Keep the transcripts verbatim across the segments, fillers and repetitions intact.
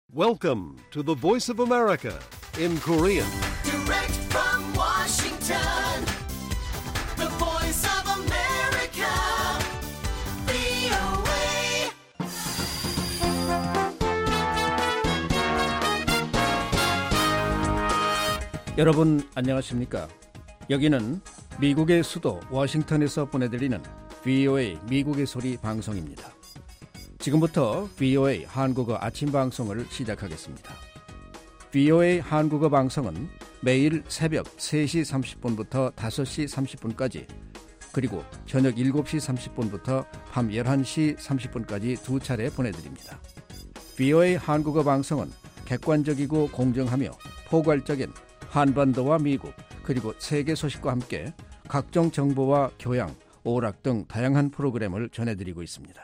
Welcome to the Voice of America in Korean. Direct from Washington, the Voice of America, 브이오에이. 여러분 안녕하십니까? 여기는 미국의 수도 워싱턴에서 보내드리는 브이오에이 미국의 소리 방송입니다. 지금부터 브이오에이 한국어 아침 방송을 시작하겠습니다. 브이오에이 한국어 방송은 매일 새벽 세 시 삼십 분부터 다섯 시 삼십 분까지 그리고 저녁 일곱 시 삼십 분부터 밤 열한 시 삼십 분까지 두 차례 보내드립니다. 브이오에이 한국어 방송은 객관적이고 공정하며 포괄적인 한반도와 미국 그리고 세계 소식과 함께 각종 정보와 교양, 오락 등 다양한 프로그램을 전해드리고 있습니다.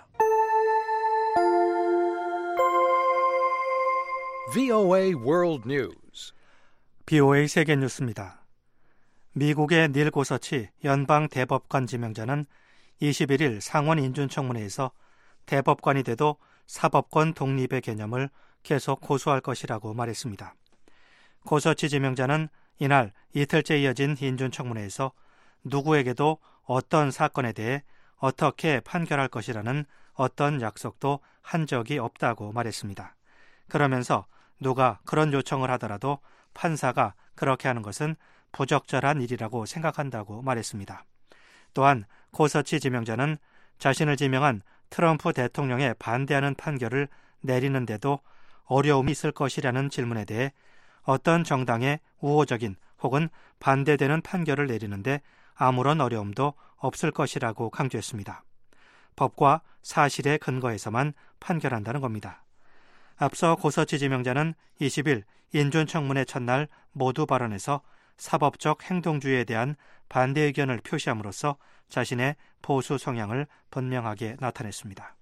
브이오에이 World News. 브이오에이 세계 뉴스입니다. 미국의 닐 고서치 연방 대법관 지명자는 이십일 일 상원 인준청문회에서 대법관이 돼도 사법권 독립의 개념을 계속 고수할 것이라고 말했습니다. 고서치 지명자는 이날 이틀째 이어진 인준청문회에서 누구에게도 어떤 사건에 대해 어떻게 판결할 것이라는 어떤 약속도 한 적이 없다고 말했습니다. 그러면서 누가 그런 요청을 하더라도 판사가 그렇게 하는 것은 부적절한 일이라고 생각한다고 말했습니다. 또한 고서치 지명자는 자신을 지명한 트럼프 대통령에 반대하는 판결을 내리는데도 어려움이 있을 것이라는 질문에 대해 어떤 정당에 우호적인 혹은 반대되는 판결을 내리는데 아무런 어려움도 없을 것이라고 강조했습니다. 법과 사실에 근거해서만 판결한다는 겁니다. 앞서 고서치 지명자는 이십 일 인준청문회 첫날 모두 발언에서 사법적 행동주의에 대한 반대 의견을 표시함으로써 자신의 보수 성향을 분명하게 나타냈습니다.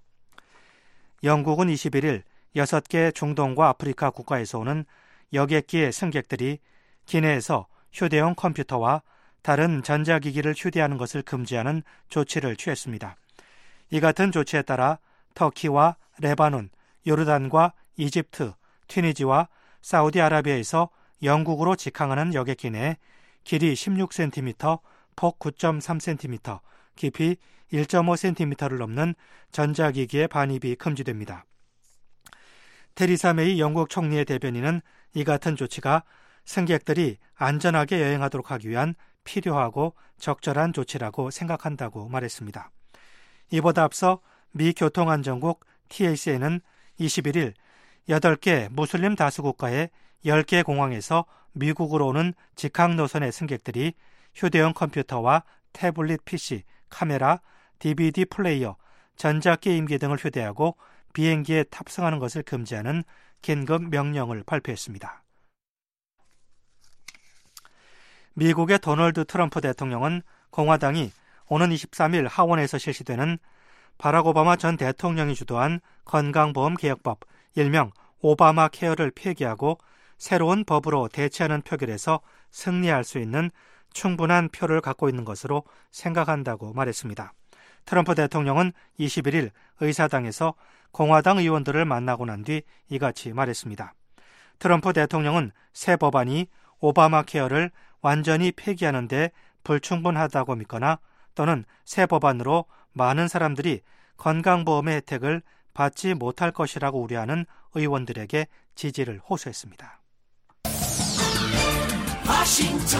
영국은 이십일 일 여섯 개 중동과 아프리카 국가에서 오는 여객기의 승객들이 기내에서 휴대용 컴퓨터와 다른 전자기기를 휴대하는 것을 금지하는 조치를 취했습니다. 이 같은 조치에 따라 터키와 레바논, 요르단과 이집트, 튀니지와 사우디아라비아에서 영국으로 직항하는 여객기 내에 길이 십육 센티미터, 폭 구 점 삼 센티미터, 깊이 일 점 오 센티미터를 넘는 전자기기의 반입이 금지됩니다. 테리사 메이 영국 총리의 대변인은 이 같은 조치가 승객들이 안전하게 여행하도록 하기 위한 필요하고 적절한 조치라고 생각한다고 말했습니다. 이보다 앞서 미 교통안전국 티에이씨에이는 이십일 일 여덟 개 무슬림 다수 국가의 열 개 공항에서 미국으로 오는 직항 노선의 승객들이 휴대용 컴퓨터와 태블릿 피씨, 카메라, 디비디 플레이어, 전자게임기 등을 휴대하고 비행기에 탑승하는 것을 금지하는 긴급 명령을 발표했습니다. 미국의 도널드 트럼프 대통령은 공화당이 오는 이십삼 일 하원에서 실시되는 바락 오바마 전 대통령이 주도한 건강보험 개혁법, 일명 오바마 케어를 폐기하고 새로운 법으로 대체하는 표결에서 승리할 수 있는 충분한 표를 갖고 있는 것으로 생각한다고 말했습니다. 트럼프 대통령은 이십일 일 의사당에서 공화당 의원들을 만나고 난 뒤 이같이 말했습니다. 트럼프 대통령은 새 법안이 오바마 케어를 완전히 폐기하는 데 불충분하다고 믿거나 또는 새 법안으로 많은 사람들이 건강보험의 혜택을 받지 못할 것이라고 우려하는 의원들에게 지지를 호소했습니다. 워싱턴,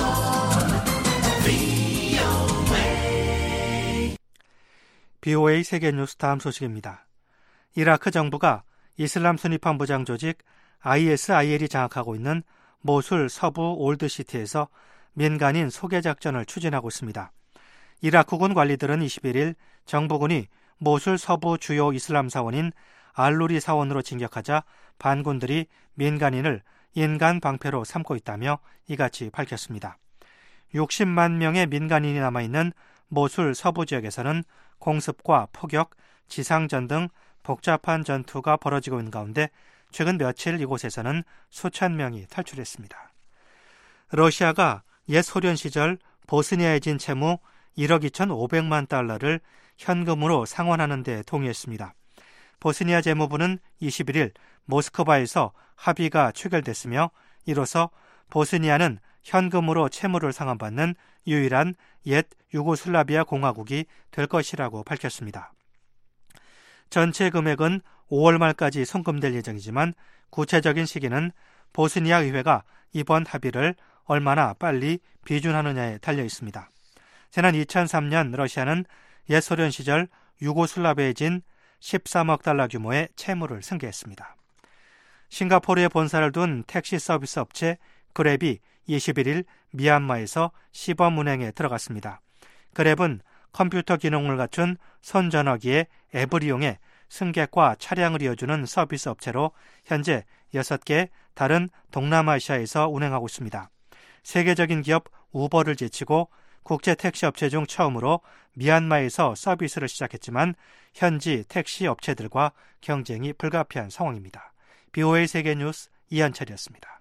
브이오에이. 브이오에이 세계뉴스 다음 소식입니다. 이라크 정부가 이슬람 순위파 무장 조직 아이에스아이엘이 장악하고 있는 모술 서부 올드시티에서 민간인 소개 작전을 추진하고 있습니다. 이라크군 관리들은 이십일 일 정부군이 모술 서부 주요 이슬람 사원인 알루리 사원으로 진격하자 반군들이 민간인을 인간 방패로 삼고 있다며 이같이 밝혔습니다. 육십만 명의 민간인이 남아있는 모술 서부 지역에서는 공습과 포격, 지상전 등 복잡한 전투가 벌어지고 있는 가운데 최근 며칠 이곳에서는 수천 명이 탈출했습니다. 러시아가 옛 소련 시절 보스니아에 진 채무 일억 이천오백만 달러를 현금으로 상환하는 데 동의했습니다. 보스니아 재무부는 이십일 일 모스크바에서 합의가 체결됐으며 이로써 보스니아는 현금으로 채무를 상환받는 유일한 옛 유고슬라비아 공화국이 될 것이라고 밝혔습니다. 전체 금액은 오월 말까지 송금될 예정이지만 구체적인 시기는 보스니아 의회가 이번 합의를 얼마나 빨리 비준하느냐에 달려 있습니다. 지난 이천삼 년 러시아는 옛 소련 시절 유고슬라비아에 진 십삼억 달러 규모의 채무를 승계했습니다. 싱가포르에 본사를 둔 택시 서비스 업체 그랩이 이십일 일 미얀마에서 시범운행에 들어갔습니다. 그랩은 컴퓨터 기능을 갖춘 손전화기의 앱을 이용해 승객과 차량을 이어주는 서비스 업체로 현재 여섯 개 다른 동남아시아에서 운행하고 있습니다. 세계적인 기업 우버를 제치고 국제 택시 업체 중 처음으로 미얀마에서 서비스를 시작했지만 현지 택시 업체들과 경쟁이 불가피한 상황입니다. 비오에이 세계뉴스 이현철이었습니다.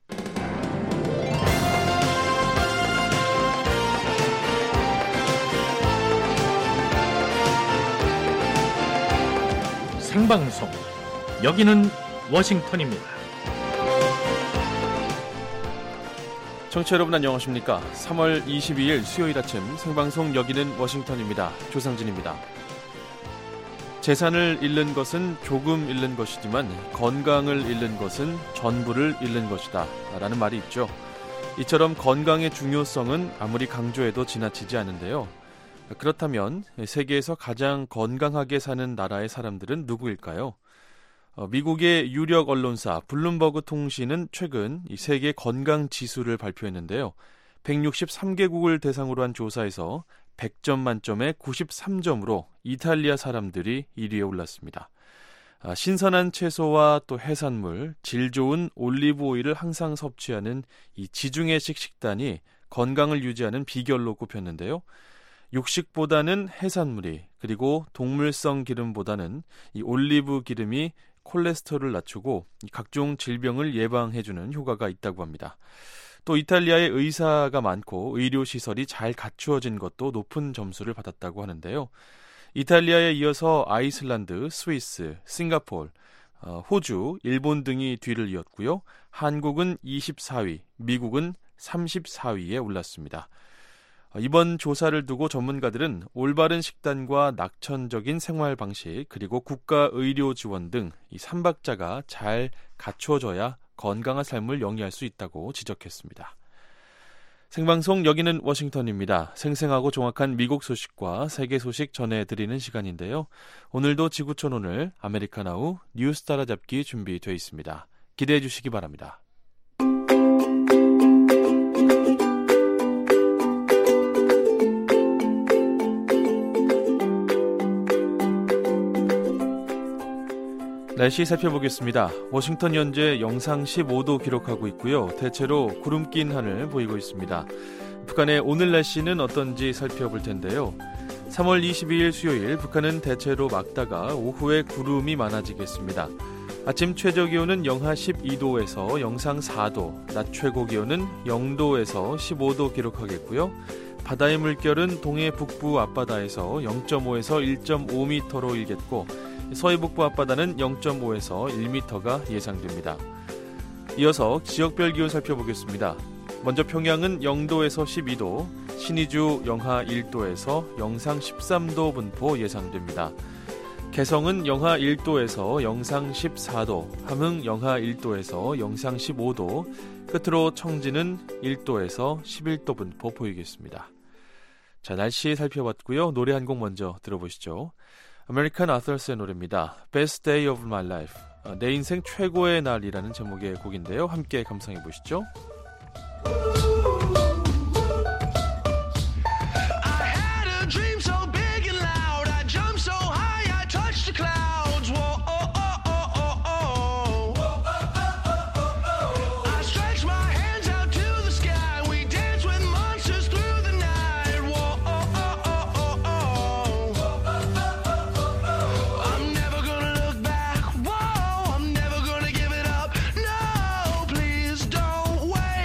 생방송 여기는 워싱턴입니다. 청취자 여러분 안녕하십니까? 삼월 이십이일 수요일 아침 생방송 여기는 워싱턴입니다. 조상진입니다. 재산을 잃는 것은 조금 잃는 것이지만 건강을 잃는 것은 전부를 잃는 것이다 라는 말이 있죠. 이처럼 건강의 중요성은 아무리 강조해도 지나치지 않은데요. 그렇다면 세계에서 가장 건강하게 사는 나라의 사람들은 누구일까요? 어, 미국의 유력 언론사 블룸버그 통신은 최근 이 세계 건강 지수를 발표했는데요. 백육십삼 개국을 대상으로 한 조사에서 백 점 만점에 구십삼 점으로 이탈리아 사람들이 일 위에 올랐습니다. 아, 신선한 채소와 또 해산물, 질 좋은 올리브 오일을 항상 섭취하는 이 지중해식 식단이 건강을 유지하는 비결로 꼽혔는데요. 육식보다는 해산물이, 그리고 동물성 기름보다는 이 올리브 기름이 콜레스테롤을 낮추고 각종 질병을 예방해주는 효과가 있다고 합니다. 또 이탈리아에 의사가 많고 의료시설이 잘 갖추어진 것도 높은 점수를 받았다고 하는데요. 이탈리아에 이어서 아이슬란드, 스위스, 싱가포르, 호주, 일본 등이 뒤를 이었고요. 한국은 이십사 위, 미국은 삼십사 위에 올랐습니다. 이번 조사를 두고 전문가들은 올바른 식단과 낙천적인 생활 방식 그리고 국가 의료 지원 등 이 삼박자가 잘 갖추어져야 건강한 삶을 영위할 수 있다고 지적했습니다. 생방송 여기는 워싱턴입니다. 생생하고 정확한 미국 소식과 세계 소식 전해드리는 시간인데요. 오늘도 지구촌 오늘 아메리카나우 뉴스 따라잡기 준비되어 있습니다. 기대해 주시기 바랍니다. 날씨 살펴보겠습니다. 워싱턴 현재 영상 십오 도 기록하고 있고요. 대체로 구름 낀 하늘 보이고 있습니다. 북한의 오늘 날씨는 어떤지 살펴볼 텐데요. 삼월 이십이일 수요일 북한은 대체로 맑다가 오후에 구름이 많아지겠습니다. 아침 최저 기온은 영하 십이 도에서 영상 사 도, 낮 최고 기온은 영 도에서 십오 도 기록하겠고요. 바다의 물결은 동해 북부 앞바다에서 영 점 오에서 일 점 오 미터로 일겠고 서해 북부 앞바다는 영 점 오에서 일 미터가 예상됩니다. 이어서 지역별 기온 살펴보겠습니다. 먼저 평양은 영 도에서 십이 도, 신의주 영하 일 도에서 영상 십삼 도 분포 예상됩니다. 개성은 영하 일 도에서 영상 십사 도, 함흥 영하 일 도에서 영상 십오 도, 끝으로 청진은 일 도에서 십일 도 분포 보이겠습니다. 자, 날씨 살펴봤고요. 노래 한 곡 먼저 들어보시죠. 아메리칸 아서스의 노래입니다. Best Day of My Life. 내 인생 최고의 날이라는 제목의 곡인데요. 함께 감상해 보시죠. Wait.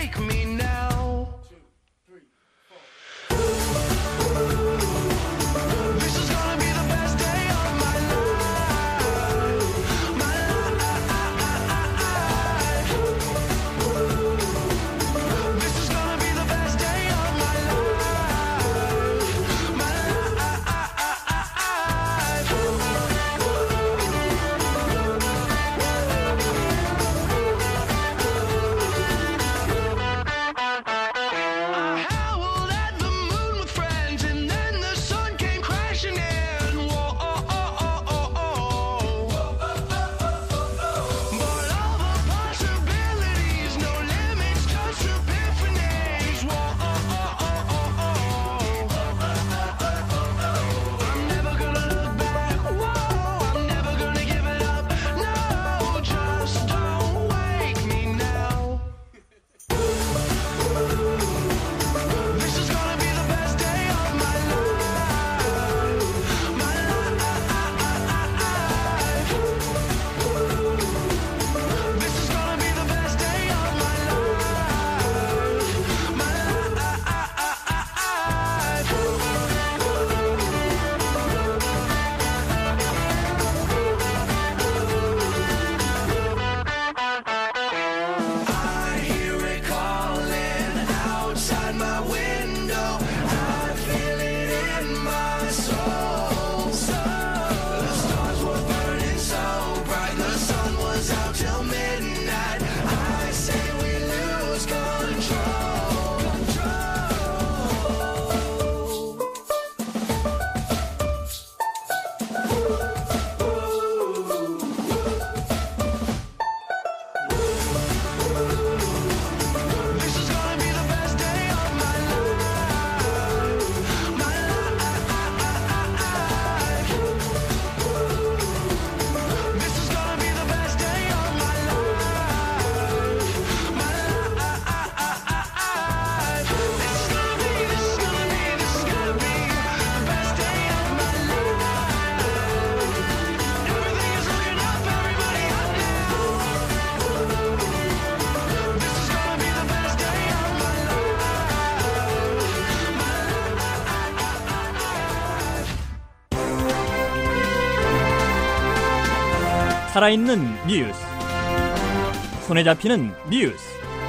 살아있는 뉴스, 손에 잡히는 뉴스,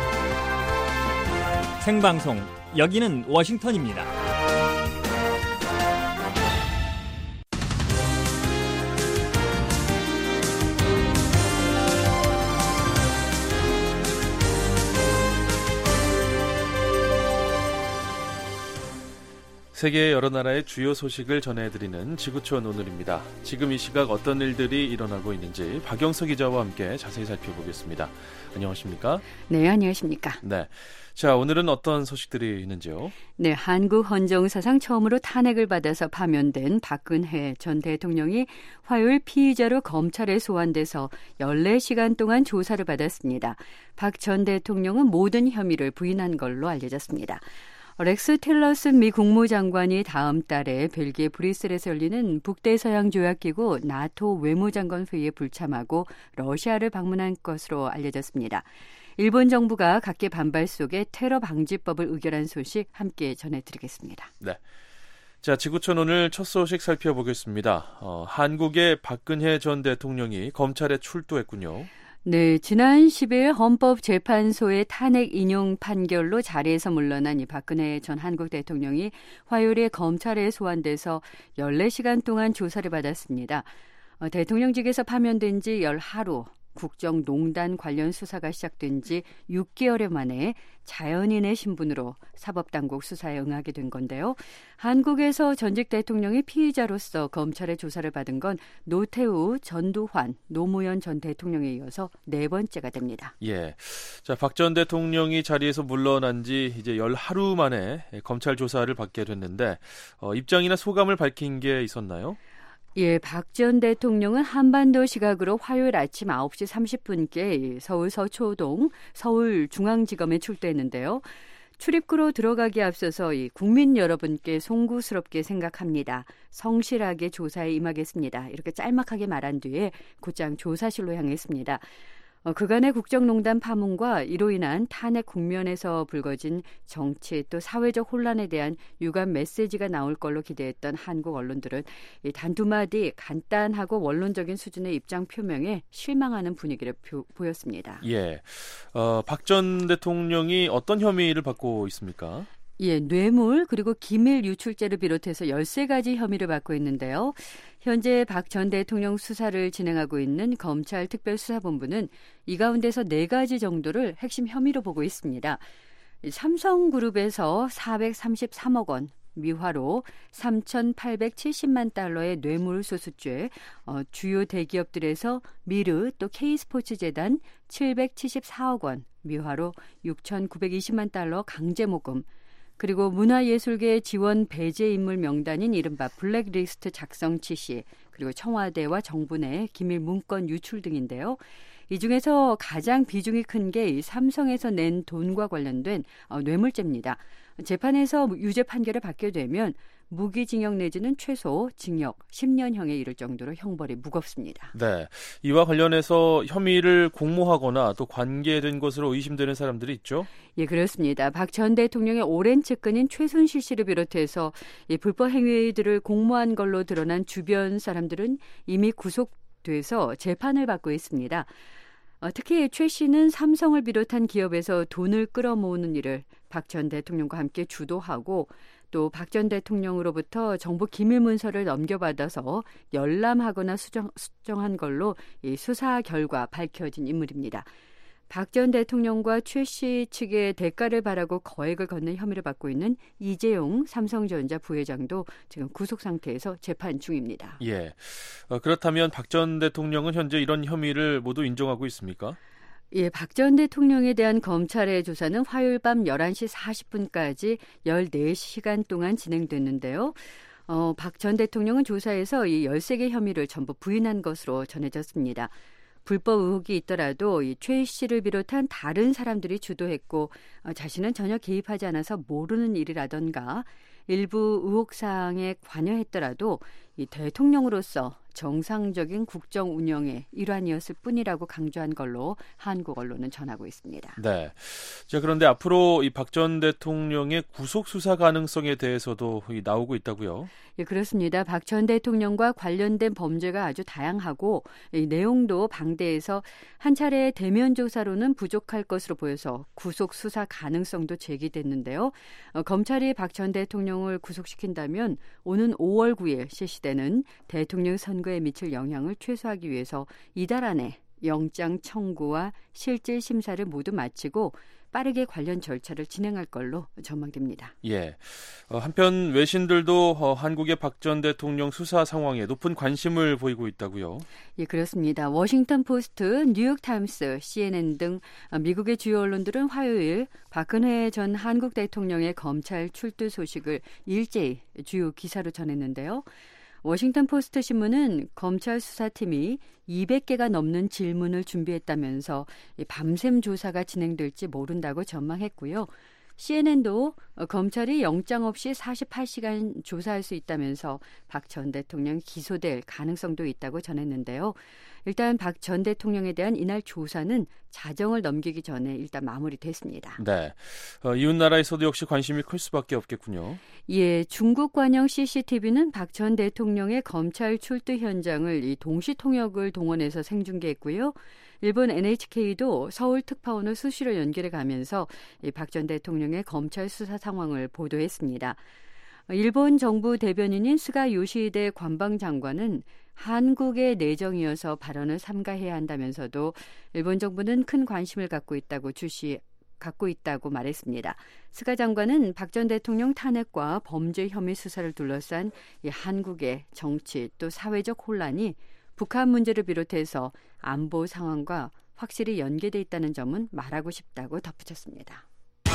생방송, 여기는 워싱턴입니다. 세계의 여러 나라의 주요 소식을 전해드리는 지구촌 오늘입니다. 지금 이 시각 어떤 일들이 일어나고 있는지 박영석 기자와 함께 자세히 살펴보겠습니다. 안녕하십니까? 네, 안녕하십니까? 네. 자, 오늘은 어떤 소식들이 있는지요? 네, 한국 헌정사상 처음으로 탄핵을 받아서 파면된 박근혜 전 대통령이 화요일 피의자로 검찰에 소환돼서 열네 시간 동안 조사를 받았습니다. 박 전 대통령은 모든 혐의를 부인한 걸로 알려졌습니다. 렉스 틸러슨 미 국무장관이 다음 달에 벨기에 브뤼셀에서 열리는 북대서양 조약기구 나토 외무장관 회의에 불참하고 러시아를 방문한 것으로 알려졌습니다. 일본 정부가 각계 반발 속에 테러 방지법을 의결한 소식 함께 전해드리겠습니다. 네. 자, 지구촌 오늘 첫 소식 살펴보겠습니다. 어, 한국의 박근혜 전 대통령이 검찰에 출두했군요. 네, 지난 십일 헌법재판소의 탄핵 인용 판결로 자리에서 물러난 이 박근혜 전 한국 대통령이 화요일에 검찰에 소환돼서 열네 시간 동안 조사를 받았습니다. 어, 대통령직에서 파면된 지 열 하루, 국정농단 관련 수사가 시작된 지 육 개월여 만에 자연인의 신분으로 사법당국 수사에 응하게 된 건데요. 한국에서 전직 대통령이 피의자로서 검찰의 조사를 받은 건 노태우, 전두환, 노무현 전 대통령에 이어서 네 번째가 됩니다. 예. 자, 박 전 대통령이 자리에서 물러난 지 이제 열 하루 만에 검찰 조사를 받게 됐는데 어, 입장이나 소감을 밝힌 게 있었나요? 예, 박 전 대통령은 한반도 시각으로 화요일 아침 아홉 시 삼십 분께 서울 서초동 서울중앙지검에 출두했는데요. 출입구로 들어가기에 앞서서 이 국민 여러분께 송구스럽게 생각합니다. 성실하게 조사에 임하겠습니다. 이렇게 짤막하게 말한 뒤에 곧장 조사실로 향했습니다. 어, 그간의 국정농단 파문과 이로 인한 탄핵 국면에서 불거진 정치 또 사회적 혼란에 대한 유감 메시지가 나올 걸로 기대했던 한국 언론들은 이 단두 마디 간단하고 원론적인 수준의 입장 표명에 실망하는 분위기를 표, 보였습니다. 예, 어, 박 전 대통령이 어떤 혐의를 받고 있습니까? 예, 뇌물 그리고 기밀 유출죄를 비롯해서 열세 가지 혐의를 받고 있는데요. 현재 박 전 대통령 수사를 진행하고 있는 검찰 특별수사본부는 이 가운데서 네 가지 정도를 핵심 혐의로 보고 있습니다. 삼성그룹에서 사백삼십삼억 원, 미화로 삼천팔백칠십만 달러의 뇌물수수죄, 어, 주요 대기업들에서 미르 또 K스포츠재단 칠백칠십사억 원, 미화로 육천구백이십만 달러 강제모금, 그리고 문화예술계 지원 배제 인물 명단인 이른바 블랙리스트 작성 지시, 그리고 청와대와 정부 내 기밀 문건 유출 등인데요. 이 중에서 가장 비중이 큰 게 삼성에서 낸 돈과 관련된 뇌물죄입니다. 재판에서 유죄 판결을 받게 되면 무기징역 내지는 최소 징역 십 년형에 이를 정도로 형벌이 무겁습니다. 네, 이와 관련해서 혐의를 공모하거나 또 관계된 것으로 의심되는 사람들이 있죠? 예, 그렇습니다. 박 전 대통령의 오랜 측근인 최순실 씨를 비롯해서 이 불법 행위들을 공모한 걸로 드러난 주변 사람들은 이미 구속돼서 재판을 받고 있습니다. 어, 특히 최 씨는 삼성을 비롯한 기업에서 돈을 끌어모으는 일을 박 전 대통령과 함께 주도하고 또 박 전 대통령으로부터 정부 기밀 문서를 넘겨받아서 열람하거나 수정, 수정한 걸로 이 수사 결과 밝혀진 인물입니다. 박 전 대통령과 최 씨 측의 대가를 바라고 거액을 걷는 혐의를 받고 있는 이재용 삼성전자 부회장도 지금 구속 상태에서 재판 중입니다. 예. 어, 그렇다면 박 전 대통령은 현재 이런 혐의를 모두 인정하고 있습니까? 예, 박 전 대통령에 대한 검찰의 조사는 화요일 밤 열한 시 사십 분까지 열네 시간 동안 진행됐는데요. 어, 박 전 대통령은 조사에서 이 열세 개 혐의를 전부 부인한 것으로 전해졌습니다. 불법 의혹이 있더라도 이 최 씨를 비롯한 다른 사람들이 주도했고 어, 자신은 전혀 개입하지 않아서 모르는 일이라던가 일부 의혹사항에 관여했더라도 이 대통령으로서 정상적인 국정 운영의 일환이었을 뿐이라고 강조한 걸로 한국 언론은 전하고 있습니다. 네. 자, 그런데 앞으로 이 박 전 대통령의 구속 수사 가능성에 대해서도 나오고 있다고요? 예, 그렇습니다. 박 전 대통령과 관련된 범죄가 아주 다양하고 이 내용도 방대해서 한 차례 대면 조사로는 부족할 것으로 보여서 구속 수사 가능성도 제기됐는데요. 어, 검찰이 박 전 대통령을 구속시킨다면 오는 오월 구일 실시되는 대통령 선거에 미칠 영향을 최소화하기 위해서 이달 안에 영장 청구와 실질 심사를 모두 마치고 빠르게 관련 절차를 진행할 걸로 전망됩니다. 예. 어, 한편 외신들도 어, 한국의 박 전 대통령 수사 상황에 높은 관심을 보이고 있다고요? 예, 그렇습니다. 워싱턴 포스트, 뉴욕 타임스, 씨엔엔 등 미국의 주요 언론들은 화요일 박근혜 전 한국 대통령의 검찰 출두 소식을 일제히 주요 기사로 전했는데요. 워싱턴 포스트 신문은 검찰 수사팀이 이백 개가 넘는 질문을 준비했다면서 밤샘 조사가 진행될지 모른다고 전망했고요. 씨엔엔도 검찰이 영장 없이 사십팔 시간 조사할 수 있다면서 박 전 대통령 기소될 가능성도 있다고 전했는데요. 일단 박 전 대통령에 대한 이날 조사는 자정을 넘기기 전에 일단 마무리됐습니다. 네, 어, 이웃나라에서도 역시 관심이 클 수밖에 없겠군요. 예, 중국 관영 씨씨티비는 박 전 대통령의 검찰 출두 현장을 이 동시 통역을 동원해서 생중계했고요. 일본 엔에이치케이도 서울 특파원을 수시로 연결해 가면서 박 전 대통령의 검찰 수사 상황을 보도했습니다. 일본 정부 대변인인 스가 요시히데 관방장관은 한국의 내정이어서 발언을 삼가해야 한다면서도 일본 정부는 큰 관심을 갖고 있다고 주시 갖고 있다고 말했습니다. 스가 장관은 박 전 대통령 탄핵과 범죄 혐의 수사를 둘러싼 이 한국의 정치 또 사회적 혼란이 북한 문제를 비롯해서 안보 상황과 확실히 연계돼 있다는 점은 말하고 싶다고 덧붙였습니다.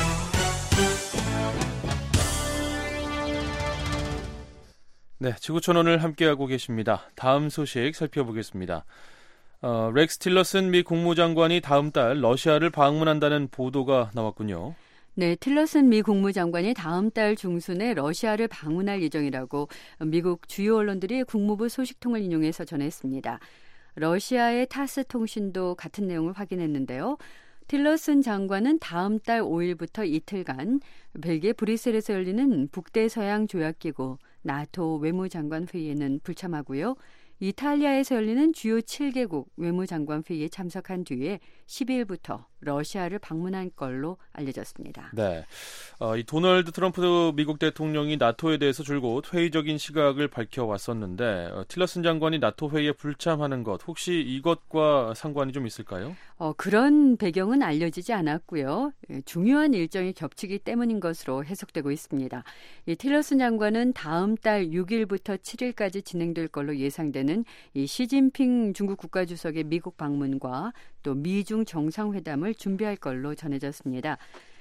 네, 지구촌원을 함께하고 계십니다. 다음 소식 살펴보겠습니다. 어, 렉스 틸러슨 미 국무장관이 다음 달 러시아를 방문한다는 보도가 나왔군요. 네, 틸러슨 미 국무장관이 다음 달 중순에 러시아를 방문할 예정이라고 미국 주요 언론들이 국무부 소식통을 인용해서 전했습니다. 러시아의 타스 통신도 같은 내용을 확인했는데요. 틸러슨 장관은 다음 달 오일부터 이틀간 벨기에 브뤼셀에서 열리는 북대서양 조약기구 나토 외무장관 회의에는 불참하고요. 이탈리아에서 열리는 주요 칠 개국 외무장관 회의에 참석한 뒤에 십이일부터 러시아를 방문할 걸로 알려졌습니다. 네, 어, 이 도널드 트럼프 미국 대통령이 나토에 대해서 줄곧 회의적인 시각을 밝혀왔었는데 어, 틸러슨 장관이 나토 회의에 불참하는 것 혹시 이것과 상관이 좀 있을까요? 어, 그런 배경은 알려지지 않았고요. 중요한 일정이 겹치기 때문인 것으로 해석되고 있습니다. 이 틸러슨 장관은 다음 달 육일부터 칠일까지 진행될 걸로 예상되는 이 시진핑 중국 국가주석의 미국 방문과 또 미중 정상회담을 준비할 걸로 전해졌습니다.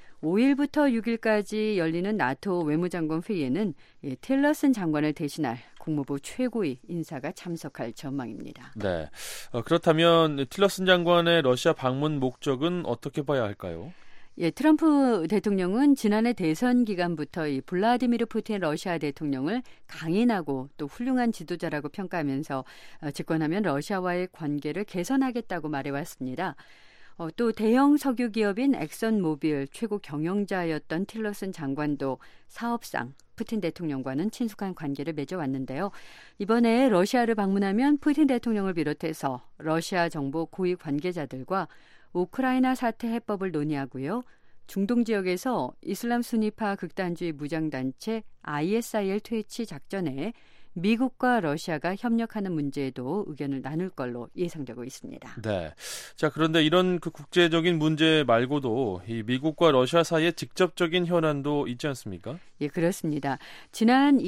오일부터 육일까지 열리는 나토 외무장관 회의에는 이 틸러슨 장관을 대신할 국무부 최고위 인사가 참석할 전망입니다. 네, 어, 그렇다면 틸러슨 장관의 러시아 방문 목적은 어떻게 봐야 할까요? 예, 트럼프 대통령은 지난해 대선 기간부터 이 블라디미르 푸틴 러시아 대통령을 강인하고 또 훌륭한 지도자라고 평가하면서 어, 집권하면 러시아와의 관계를 개선하겠다고 말해왔습니다. 어, 또 대형 석유 기업인 엑선모빌 최고 경영자였던 틸러슨 장관도 사업상 푸틴 대통령과는 친숙한 관계를 맺어왔는데요. 이번에 러시아를 방문하면 푸틴 대통령을 비롯해서 러시아 정보 고위 관계자들과 우크라이나 사태 해법을 논의하고요. 중동 지역에서 이슬람 순위파 극단주의 무장단체 아이에스아이엘 퇴치 작전에 미국과 러시아가 협력하는 문제에도 의견을 나눌 걸로 예상되고 있습니다. 네. 자, 그런데 이런 그 국제적인 문제 말고도 이 미국과 러시아 사이에 직접적인 현안도 있지 않습니까? 예, 그렇습니다. 지난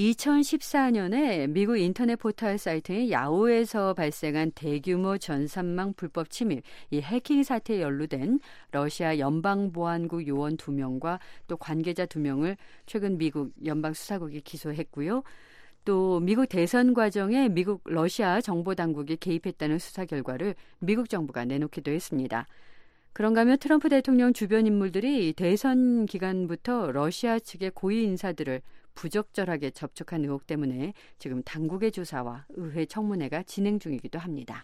이천십사년에 미국 인터넷 포털 사이트인 야후에서 발생한 대규모 전산망 불법 침입, 이 해킹 사태에 연루된 러시아 연방보안국 요원 두 명과 또 관계자 두 명을 최근 미국 연방수사국이 기소했고요. 또 미국 대선 과정에 미국 러시아 정보당국이 개입했다는 수사 결과를 미국 정부가 내놓기도 했습니다. 그런가 하면 트럼프 대통령 주변 인물들이 대선 기간부터 러시아 측의 고위 인사들을 부적절하게 접촉한 의혹 때문에 지금 당국의 조사와 의회 청문회가 진행 중이기도 합니다.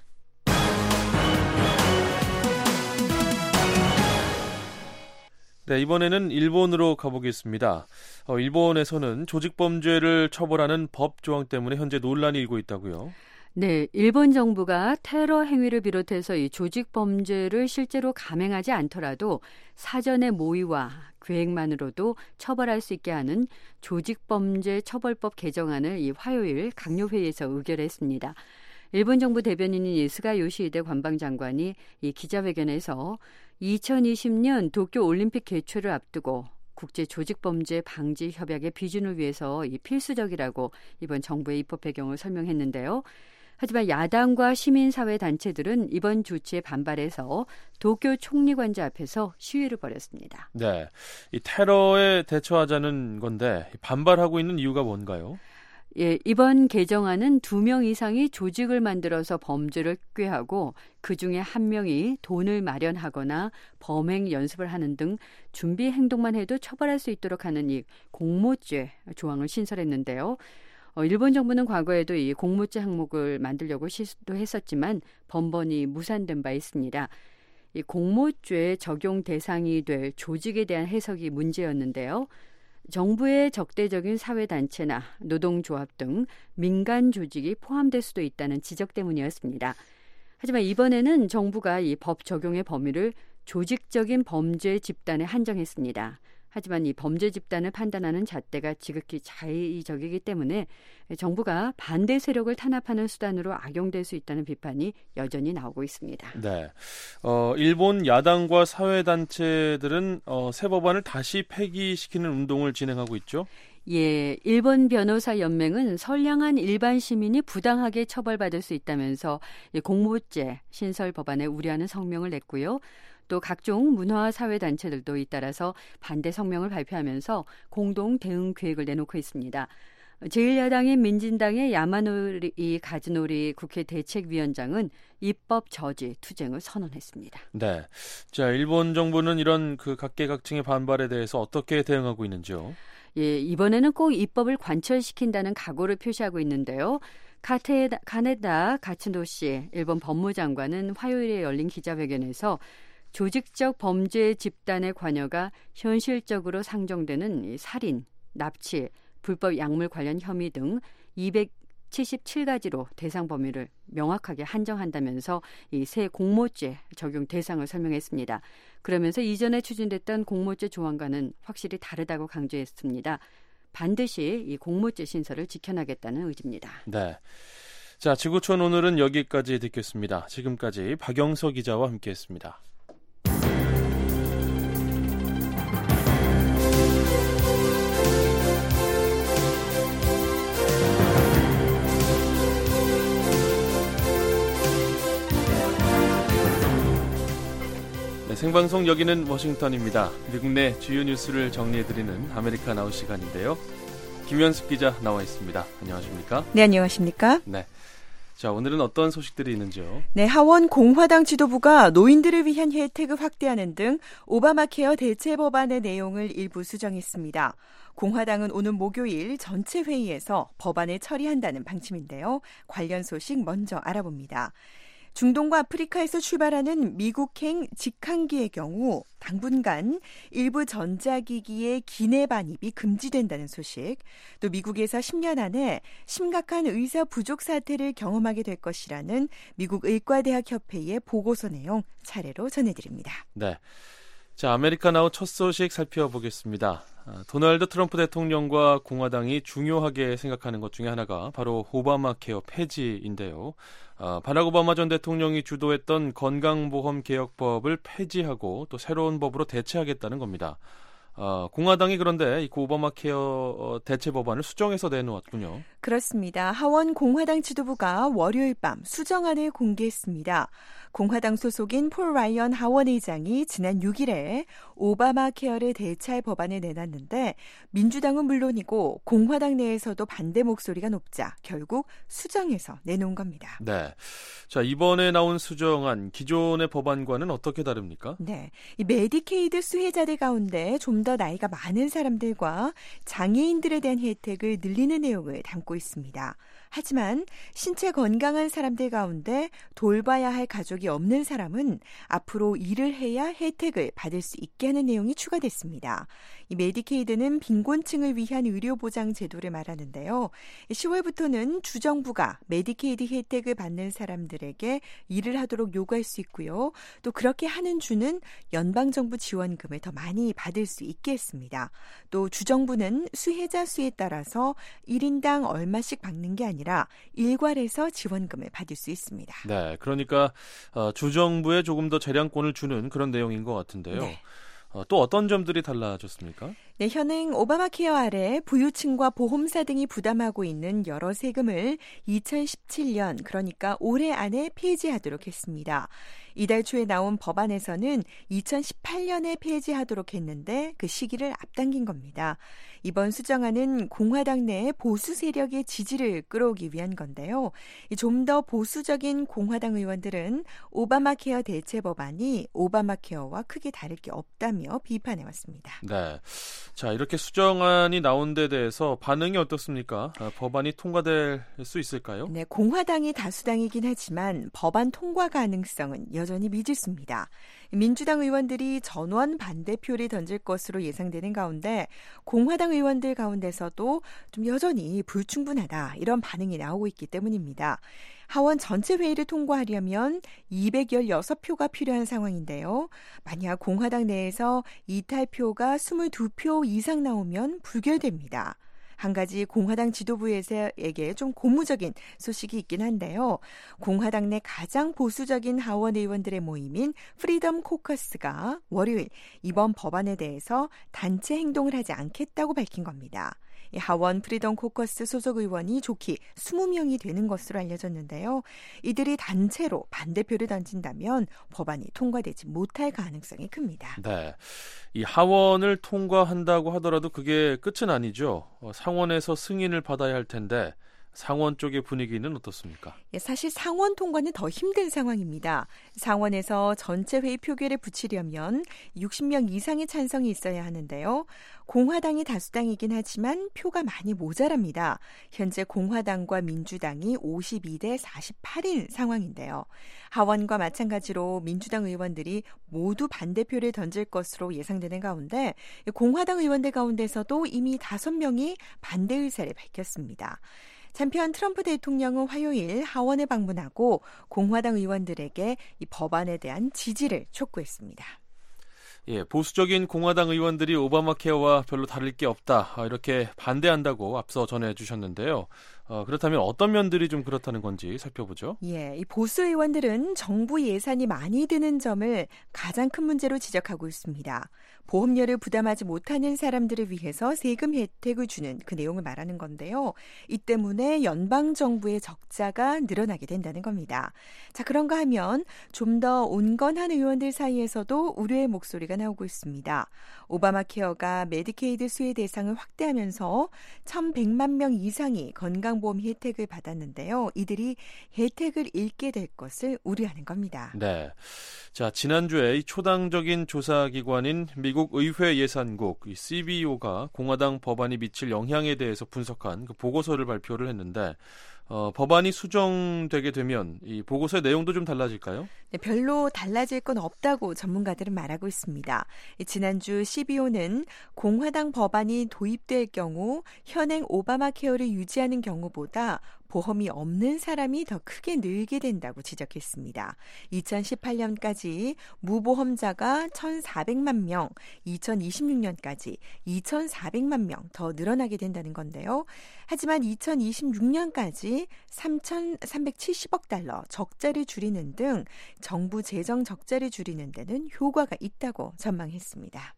네, 이번에는 일본으로 가보겠습니다. 어, 일본에서는 조직범죄를 처벌하는 법 조항 때문에 현재 논란이 일고 있다고요? 네, 일본 정부가 테러 행위를 비롯해서 이 조직 범죄를 실제로 감행하지 않더라도 사전의 모의와 계획만으로도 처벌할 수 있게 하는 조직범죄 처벌법 개정안을 이 화요일 강요회의에서 의결했습니다. 일본 정부 대변인인 스가 요시히데 관방장관이 이 기자회견에서 이천이십 년 도쿄 올림픽 개최를 앞두고 국제 조직범죄 방지 협약의 비준을 위해서 이 필수적이라고 이번 정부의 입법 배경을 설명했는데요. 하지만 야당과 시민사회 단체들은 이번 조치에 반발해서 도쿄 총리관저 앞에서 시위를 벌였습니다. 네, 이 테러에 대처하자는 건데 반발하고 있는 이유가 뭔가요? 예, 이번 개정안은 두 명 이상이 조직을 만들어서 범죄를 꾀하고 그중에 한 명이 돈을 마련하거나 범행 연습을 하는 등 준비 행동만 해도 처벌할 수 있도록 하는 이 공모죄 조항을 신설했는데요. 어, 일본 정부는 과거에도 이 공모죄 항목을 만들려고 시도했었지만 번번이 무산된 바 있습니다. 이 공모죄 적용 대상이 될 조직에 대한 해석이 문제였는데요. 정부의 적대적인 사회단체나 노동조합 등 민간 조직이 포함될 수도 있다는 지적 때문이었습니다. 하지만 이번에는 정부가 이 법 적용의 범위를 조직적인 범죄 집단에 한정했습니다. 하지만 이 범죄 집단을 판단하는 잣대가 지극히 자의적이기 때문에 정부가 반대 세력을 탄압하는 수단으로 악용될 수 있다는 비판이 여전히 나오고 있습니다. 네, 어, 일본 야당과 사회단체들은 어, 새 법안을 다시 폐기시키는 운동을 진행하고 있죠? 예, 일본 변호사 연맹은 선량한 일반 시민이 부당하게 처벌받을 수 있다면서 공모죄 신설 법안에 우려하는 성명을 냈고요. 또 각종 문화 사회 단체들도 잇따라서 반대 성명을 발표하면서 공동 대응 계획을 내놓고 있습니다. 제일 야당인 민진당의 야마노리 가즈노리 국회 대책위원장은 입법 저지 투쟁을 선언했습니다. 네, 자 일본 정부는 이런 그 각계각층의 반발에 대해서 어떻게 대응하고 있는지요? 예, 이번에는 꼭 입법을 관철시킨다는 각오를 표시하고 있는데요. 카테다, 카네다 가츠노시 일본 법무장관은 화요일에 열린 기자회견에서 조직적 범죄 집단의 관여가 현실적으로 상정되는 살인, 납치, 불법 약물 관련 혐의 등 이백칠십칠 가지로 대상 범위를 명확하게 한정한다면서 이 새 공모죄 적용 대상을 설명했습니다. 그러면서 이전에 추진됐던 공모죄 조항과는 확실히 다르다고 강조했습니다. 반드시 이 공모죄 신설을 지켜나겠다는 의지입니다. 네. 자, 지구촌 오늘은 여기까지 듣겠습니다. 지금까지 박영서 기자와 함께했습니다. 생방송 여기는 워싱턴입니다. 미국 내 주요 뉴스를 정리해드리는 아메리칸 아웃 시간인데요. 김현숙 기자 나와 있습니다. 안녕하십니까? 네, 안녕하십니까? 네. 자, 오늘은 어떤 소식들이 있는지요? 네, 하원 공화당 지도부가 노인들을 위한 혜택을 확대하는 등 오바마 케어 대체 법안의 내용을 일부 수정했습니다. 공화당은 오늘 목요일 전체 회의에서 법안을 처리한다는 방침인데요. 관련 소식 먼저 알아봅니다. 중동과 아프리카에서 출발하는 미국행 직항기의 경우 당분간 일부 전자기기의 기내 반입이 금지된다는 소식, 또 미국에서 십 년 안에 심각한 의사 부족 사태를 경험하게 될 것이라는 미국 의과대학협회의 보고서 내용 차례로 전해드립니다. 네, 자 아메리카나우 첫 소식 살펴보겠습니다. 도널드 트럼프 대통령과 공화당이 중요하게 생각하는 것 중에 하나가 바로 오바마 케어 폐지인데요. 어, 바락 오바마 전 대통령이 주도했던 건강보험 개혁법을 폐지하고 또 새로운 법으로 대체하겠다는 겁니다. 어, 공화당이 그런데 이 오바마 케어 대체 법안을 수정해서 내놓았군요. 그렇습니다. 하원 공화당 지도부가 월요일 밤 수정안을 공개했습니다. 공화당 소속인 폴 라이언 하원 의장이 지난 육 일에 오바마 케어를 대체할 법안을 내놨는데 민주당은 물론이고 공화당 내에서도 반대 목소리가 높자 결국 수정해서 내놓은 겁니다. 네, 자 이번에 나온 수정안 기존의 법안과는 어떻게 다릅니까? 네, 이 메디케이드 수혜자들 가운데 좀 더 나이가 많은 사람들과 장애인들에 대한 혜택을 늘리는 내용을 담고 있습니다. 하지만 신체 건강한 사람들 가운데 돌봐야 할 가족이 없는 사람은 앞으로 일을 해야 혜택을 받을 수 있게 하는 내용이 추가됐습니다. 이 메디케이드는 빈곤층을 위한 의료보장 제도를 말하는데요. 시월부터는 주정부가 메디케이드 혜택을 받는 사람들에게 일을 하도록 요구할 수 있고요. 또 그렇게 하는 주는 연방정부 지원금을 더 많이 받을 수 있게 했습니다. 또 주정부는 수혜자 수에 따라서 일 인당 얼마씩 받는 게 아니라 일괄해서 지원금을 받을 수 있습니다. 네, 그러니까 어, 주정부에 조금 더 재량권을 주는 그런 내용인 것 같은데요. 네. 어, 또 어떤 점들이 달라졌습니까? 네, 현행 오바마 케어 아래 부유층과 보험사 등이 부담하고 있는 여러 세금을 이천십칠 년, 그러니까 올해 안에 폐지하도록 했습니다. 이달 초에 나온 법안에서는 이천십팔 년에 폐지하도록 했는데 그 시기를 앞당긴 겁니다. 이번 수정안은 공화당 내 보수 세력의 지지를 끌어오기 위한 건데요. 좀 더 보수적인 공화당 의원들은 오바마 케어 대체 법안이 오바마 케어와 크게 다를 게 없다며 비판해왔습니다. 네. 자, 이렇게 수정안이 나온 데 대해서 반응이 어떻습니까? 아, 법안이 통과될 수 있을까요? 네, 공화당이 다수당이긴 하지만 법안 통과 가능성은 여전히 미지수입니다. 민주당 의원들이 전원 반대표를 던질 것으로 예상되는 가운데 공화당 의원들 가운데서도 좀 여전히 불충분하다 이런 반응이 나오고 있기 때문입니다. 하원 전체 회의를 통과하려면 이백십육 표가 필요한 상황인데요. 만약 공화당 내에서 이탈표가 이십이 표 이상 나오면 불결됩니다. 한 가지 공화당 지도부에게 좀 고무적인 소식이 있긴 한데요. 공화당 내 가장 보수적인 하원 의원들의 모임인 프리덤 코커스가 월요일 이번 법안에 대해서 단체 행동을 하지 않겠다고 밝힌 겁니다. 하원 프리덤 코커스 소속 의원이 좋기 이십 명이 되는 것으로 알려졌는데요. 이들이 단체로 반대표를 던진다면 법안이 통과되지 못할 가능성이 큽니다. 네, 이 하원을 통과한다고 하더라도 그게 끝은 아니죠. 어, 상원에서 승인을 받아야 할 텐데 상원 쪽의 분위기는 어떻습니까? 사실 상원 통과는 더 힘든 상황입니다. 상원에서 전체 회의 표결에 붙이려면 육십 명 이상의 찬성이 있어야 하는데요. 공화당이 다수당이긴 하지만 표가 많이 모자랍니다. 현재 공화당과 민주당이 오십이 대 사십팔인 상황인데요. 하원과 마찬가지로 민주당 의원들이 모두 반대표를 던질 것으로 예상되는 가운데 공화당 의원들 가운데서도 이미 다섯 명이 반대 의사를 밝혔습니다. 한편 트럼프 대통령은 화요일 하원에 방문하고 공화당 의원들에게 이 법안에 대한 지지를 촉구했습니다. 예, 보수적인 공화당 의원들이 오바마 케어와 별로 다를 게 없다 이렇게 반대한다고 앞서 전해주셨는데요. 어, 그렇다면 어떤 면들이 좀 그렇다는 건지 살펴보죠. 예, 이 보수 의원들은 정부 예산이 많이 드는 점을 가장 큰 문제로 지적하고 있습니다. 보험료를 부담하지 못하는 사람들을 위해서 세금 혜택을 주는 그 내용을 말하는 건데요. 이 때문에 연방 정부의 적자가 늘어나게 된다는 겁니다. 자, 그런가 하면 좀 더 온건한 의원들 사이에서도 우려의 목소리가 나오고 있습니다. 오바마 케어가 메디케이드 수혜 대상을 확대하면서 천백만 명 이상이 건강보험 혜택을 받았는데요. 이들이 혜택을 잃게 될 것을 우려하는 겁니다. 네. 자, 지난주에 이 초당적인 조사기관인 미국 의회 예산국 이 씨비오가 공화당 법안이 미칠 영향에 대해서 분석한 그 보고서를 발표를 했는데 어, 법안이 수정되게 되면 이 보고서의 내용도 좀 달라질까요? 네, 별로 달라질 건 없다고 전문가들은 말하고 있습니다. 지난주 씨비오는 공화당 법안이 도입될 경우 현행 오바마 케어를 유지하는 경우보다 보험이 없는 사람이 더 크게 늘게 된다고 지적했습니다. 이천십팔 년까지 무보험자가 천사백만 명, 이천이십육 년까지 이천사백만 명 더 늘어나게 된다는 건데요. 하지만 이천이십육 년까지 삼천삼백칠십억 달러 적자를 줄이는 등 정부 재정 적자를 줄이는 데는 효과가 있다고 전망했습니다.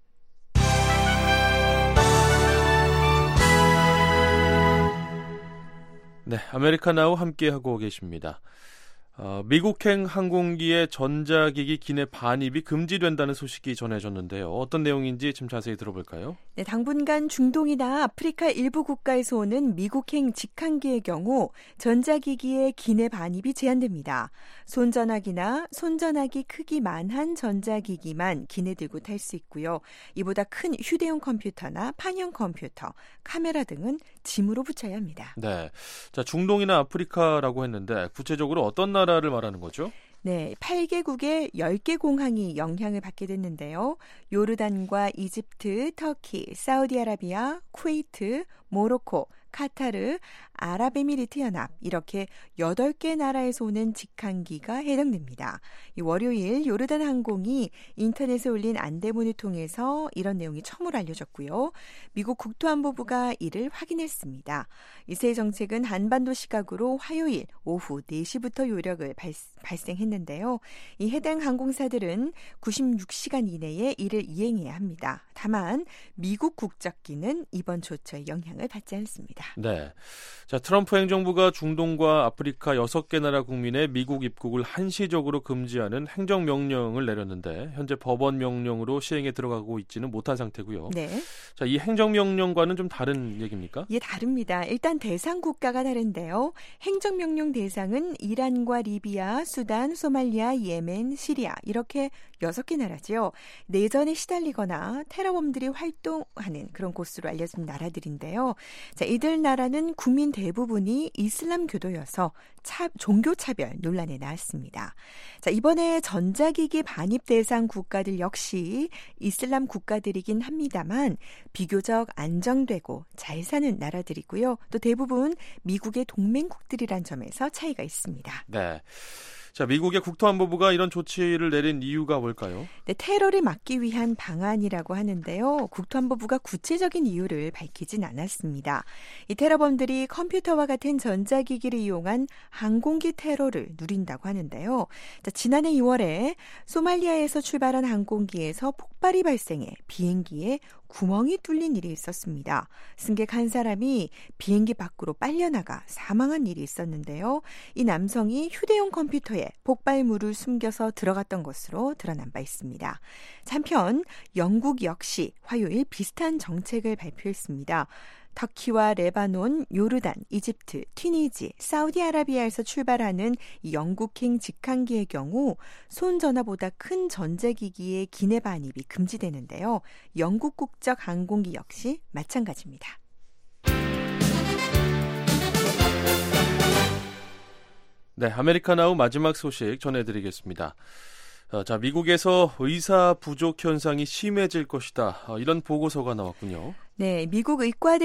네, 아메리카나우 함께하고 계십니다. 어, 미국행 항공기의 전자기기 기내 반입이 금지된다는 소식이 전해졌는데요. 어떤 내용인지 좀 자세히 들어볼까요? 네, 당분간 중동이나 아프리카 일부 국가에서 오는 미국행 직항기의 경우 전자기기의 기내 반입이 제한됩니다. 손전화기나 손전화기 크기만한 전자기기만 기내 들고 탈 수 있고요. 이보다 큰 휴대용 컴퓨터나 판형 컴퓨터, 카메라 등은 짐으로 붙여야 합니다. 네, 자 중동이나 아프리카라고 했는데 구체적으로 어떤 나라를 말하는 거죠? 네, 팔 개국의 열 개 공항이 영향을 받게 됐는데요. 요르단과 이집트, 터키, 사우디아라비아, 쿠웨이트, 모로코, 카타르, 아랍에미리트 연합 이렇게 여덟 개 나라에서 오는 직항기가 해당됩니다. 이 월요일 요르단 항공이 인터넷에 올린 안내문을 통해서 이런 내용이 처음으로 알려졌고요. 미국 국토안보부가 이를 확인했습니다. 이 새 정책은 한반도 시각으로 화요일 오후 네 시부터 요력을 발, 발생했는데요. 이 해당 항공사들은 구십육 시간 이내에 이를 이행해야 합니다. 다만 미국 국적기는 이번 조처의 영향을 받지 않습니다. 네. 자, 트럼프 행정부가 중동과 아프리카 여섯 개 나라 국민의 미국 입국을 한시적으로 금지하는 행정명령을 내렸는데 현재 법원 명령으로 시행에 들어가고 있지는 못한 상태고요. 네. 자, 이 행정명령과는 좀 다른 얘기입니까? 예, 다릅니다. 일단 대상 국가가 다른데요. 행정명령 대상은 이란과 리비아, 수단, 소말리아, 예멘, 시리아 이렇게 여섯 개 나라죠. 내전에 시달리거나 테러범들이 활동하는 그런 곳으로 알려진 나라들인데요. 자, 이들 나라는 국민 대부분이 이슬람교도여서 차, 종교차별 논란에 나왔습니다. 자, 이번에 전자기기 반입 대상 국가들 역시 이슬람 국가들이긴 합니다만 비교적 안정되고 잘 사는 나라들이고요. 또 대부분 미국의 동맹국들이란 점에서 차이가 있습니다. 네. 자, 미국의 국토안보부가 이런 조치를 내린 이유가 뭘까요? 네, 테러를 막기 위한 방안이라고 하는데요. 국토안보부가 구체적인 이유를 밝히진 않았습니다. 이 테러범들이 컴퓨터와 같은 전자기기를 이용한 항공기 테러를 누린다고 하는데요. 자, 지난해 이월에 소말리아에서 출발한 항공기에서 폭발이 발생해 비행기에 구멍이 뚫린 일이 있었습니다. 승객 한 사람이 비행기 밖으로 빨려나가 사망한 일이 있었는데요. 이 남성이 휴대용 컴퓨터에 폭발물을 숨겨서 들어갔던 것으로 드러난 바 있습니다. 한편 영국 역시 화요일 비슷한 정책을 발표했습니다. 터키와 레바논, 요르단, 이집트, 튀니지, 사우디아라비아에서 출발하는 이 영국행 직항기의 경우 손전화보다 큰 전자기기의 기내 반입이 금지되는데요. 영국 국적 항공기 역시 마찬가지입니다. 네, 아메리카나우 마지막 소식 전해드리겠습니다. 어, 자, 미국에서 의사 부족 현상이 심해질 것이다. 어, 이런 보고서가 나왔군요. 네, 미국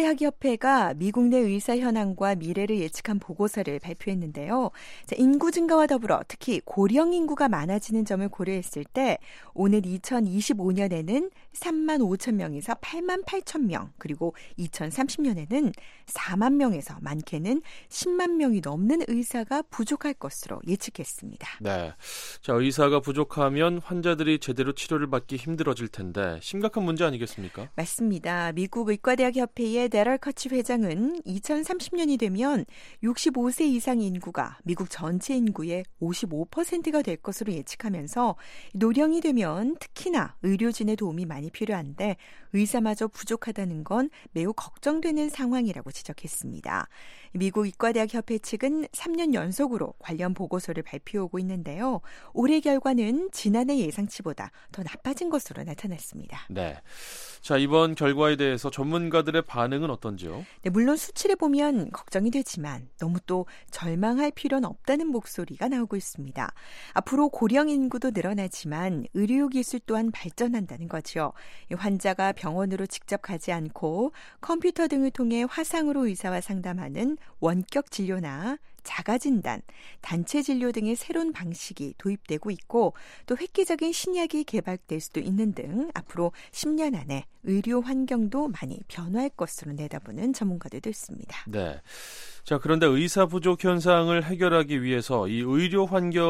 의과대학협회가 미국 내 의사 현황과 미래를 예측한 보고서를 발표했는데요. 자, 인구 증가와 더불어 특히 고령 인구가 많아지는 점을 고려했을 때 오늘 이천이십오 년에는 삼만 오천 명에서 팔만 팔천 명, 그리고 이천삼십 년에는 사만 명에서 많게는 십만 명이 넘는 의사가 부족할 것으로 예측했습니다. 네, 자, 의사가 부족하면 환자들이 제대로 치료를 받기 힘들어질 텐데 심각한 문제 아니겠습니까? 맞습니다. 미국 의과대학협회의 데럴 커치 회장은 이천삼십 년이 되면 육십오 세 이상 인구가 미국 전체 인구의 오십오 퍼센트가 될 것으로 예측하면서 노령이 되면 특히나 의료진의 도움이 많이 필요한데 의사마저 부족하다는 건 매우 걱정되는 상황이라고 지적했습니다. 미국 의과대학협회 측은 삼 년 연속으로 관련 보고서를 발표하고 있는데요. 올해 결과는 지난해 예상치보다 더 나빠진 것으로 나타났습니다. 네, 자, 이번 결과에 대해서 전문가들의 반응은 어떤지요? 네, 물론 수치를 보면 걱정이 되지만 너무 또 절망할 필요는 없다는 목소리가 나오고 있습니다. 앞으로 고령 인구도 늘어나지만 의료기술 또한 발전한다는 거죠. 환자가 병원으로 직접 가지 않고 컴퓨터 등을 통해 화상으로 의사와 상담하는 원격 진료나 자가진단, 단체 진료 등의 새로운 방식이 도입되고 있고 또 획기적인 신약이 개발될 수도 있는 등 앞으로 십 년 안에 의료 환경도 많이 변화할 것으로 내다보는 전문가들도 있습니다. 네. 자, 그런데 의사 부족 현상을 해결하기 위해서 이 의료